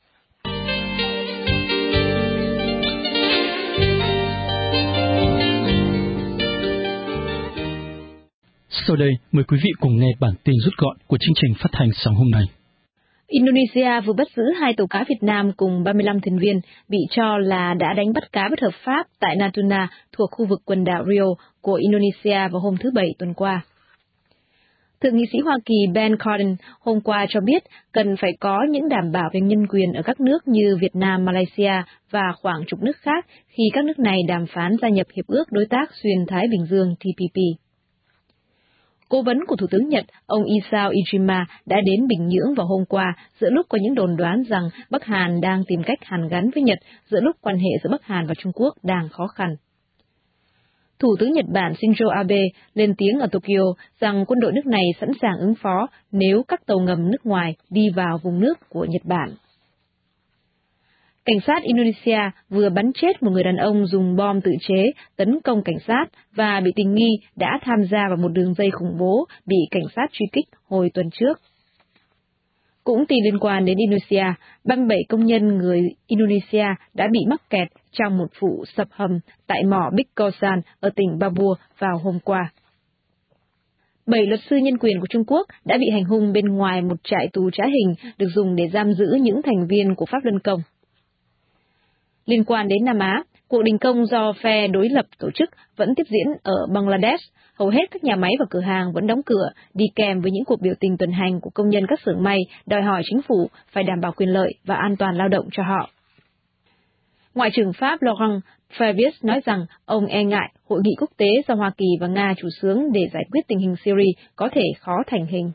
Sau đây, mời quý vị cùng nghe bản tin rút gọn của chương trình phát thanh sáng hôm nay. Indonesia vừa bắt giữ hai tàu cá Việt Nam cùng ba mươi lăm thuyền viên bị cho là đã đánh bắt cá bất hợp pháp tại Natuna thuộc khu vực quần đảo Rio của Indonesia vào hôm thứ Bảy tuần qua. Thượng nghị sĩ Hoa Kỳ Ben Cardin hôm qua cho biết cần phải có những đảm bảo về nhân quyền ở các nước như Việt Nam, Malaysia và khoảng chục nước khác khi các nước này đàm phán gia nhập Hiệp ước Đối tác Xuyên Thái Bình Dương T P P. Cố vấn của Thủ tướng Nhật, ông Isao Iijima đã đến Bình Nhưỡng vào hôm qua giữa lúc có những đồn đoán rằng Bắc Hàn đang tìm cách hàn gắn với Nhật giữa lúc quan hệ giữa Bắc Hàn và Trung Quốc đang khó khăn. Thủ tướng Nhật Bản Shinzo Abe lên tiếng ở Tokyo rằng quân đội nước này sẵn sàng ứng phó nếu các tàu ngầm nước ngoài đi vào vùng nước của Nhật Bản. Cảnh sát Indonesia vừa bắn chết một người đàn ông dùng bom tự chế tấn công cảnh sát và bị tình nghi đã tham gia vào một đường dây khủng bố bị cảnh sát truy kích hồi tuần trước. Cũng tin liên quan đến Indonesia, ba mươi bảy công nhân người Indonesia đã bị mắc kẹt trong một vụ sập hầm tại mỏ Bikosan ở tỉnh Babua vào hôm qua. Bảy luật sư nhân quyền của Trung Quốc đã bị hành hung bên ngoài một trại tù trá hình được dùng để giam giữ những thành viên của Pháp Luân Công. Liên quan đến Nam Á, cuộc đình công do phe đối lập tổ chức vẫn tiếp diễn ở Bangladesh. Hầu hết các nhà máy và cửa hàng vẫn đóng cửa, đi kèm với những cuộc biểu tình tuần hành của công nhân các xưởng may đòi hỏi chính phủ phải đảm bảo quyền lợi và an toàn lao động cho họ. Ngoại trưởng Pháp Laurent Fabius nói rằng ông e ngại hội nghị quốc tế do Hoa Kỳ và Nga chủ xướng để giải quyết tình hình Syria có thể khó thành hình.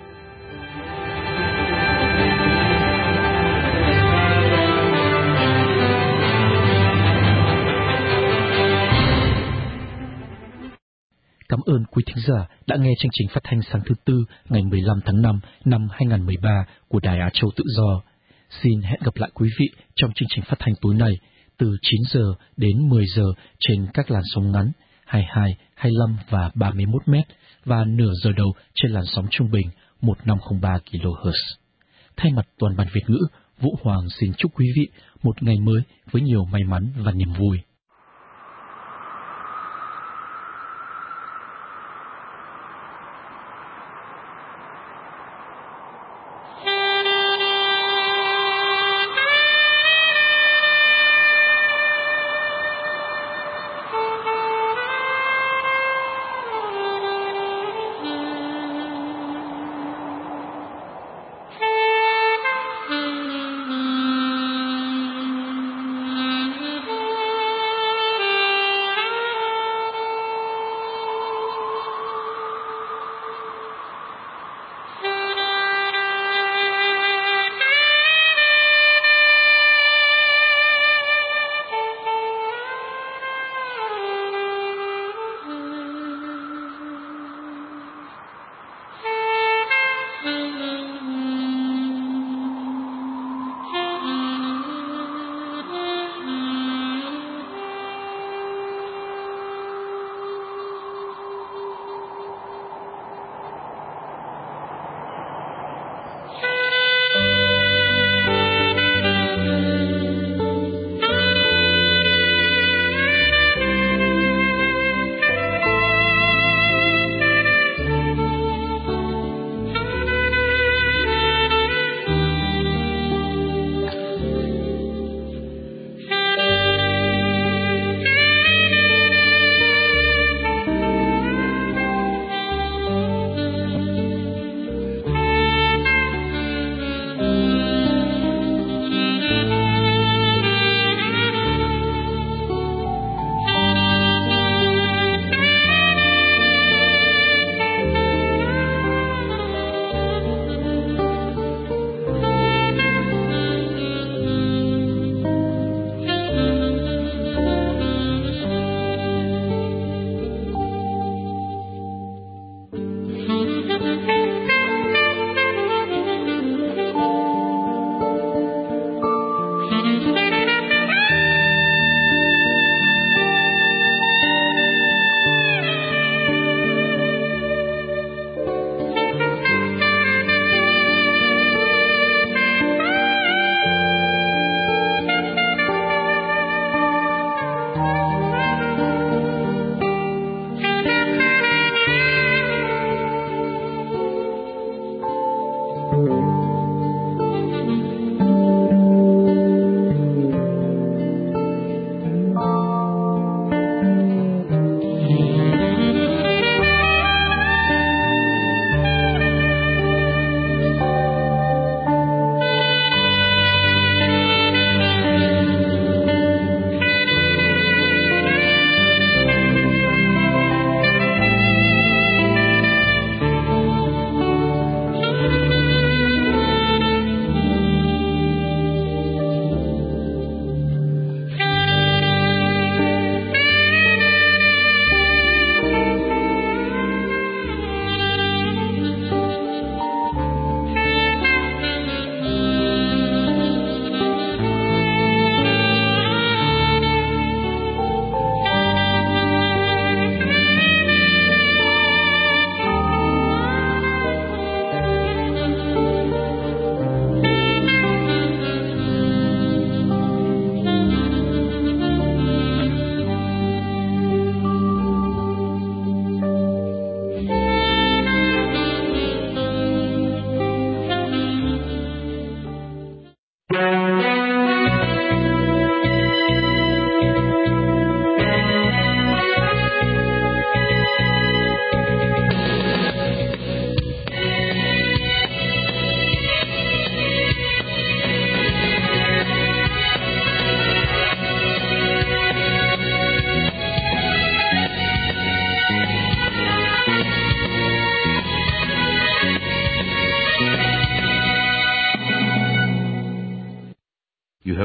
Cảm ơn quý thính giả đã nghe chương trình phát thanh sáng thứ Tư ngày mười lăm tháng năm năm hai nghìn không trăm mười ba của Đài Á Châu Tự Do. Xin hẹn gặp lại quý vị trong chương trình phát thanh tối nay từ chín giờ đến mười giờ trên các làn sóng ngắn hai mươi hai, hai mươi lăm và ba mươi mốt mét và nửa giờ đầu trên làn sóng trung bình một nghìn năm trăm linh ba ki lô héc. Thay mặt toàn ban Việt ngữ, Vũ Hoàng xin chúc quý vị một ngày mới với nhiều may mắn và niềm vui.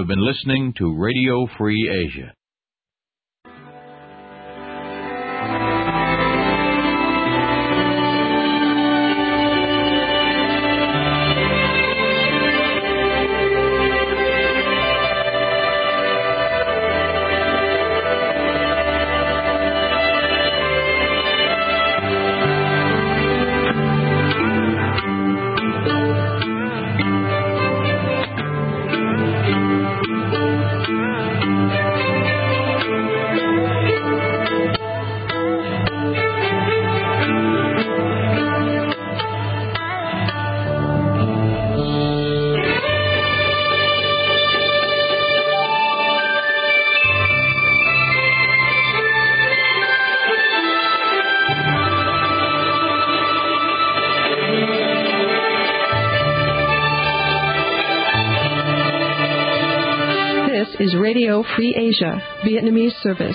have been listening to Radio Free Asia. Is Radio Free Asia, Vietnamese service.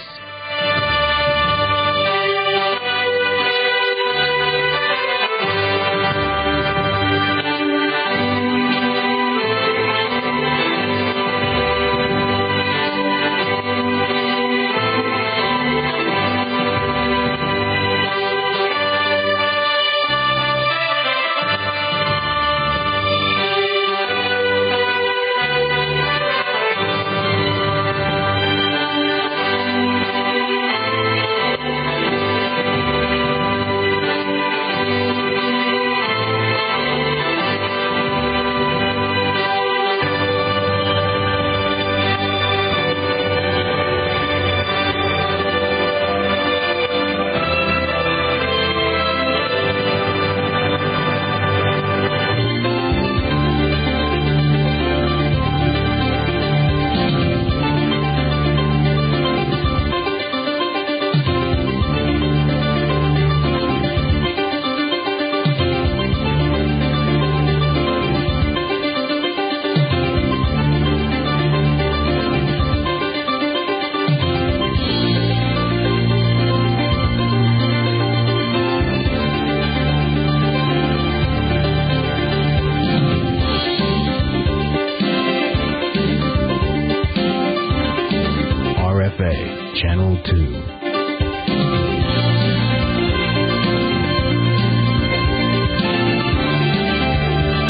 Channel two.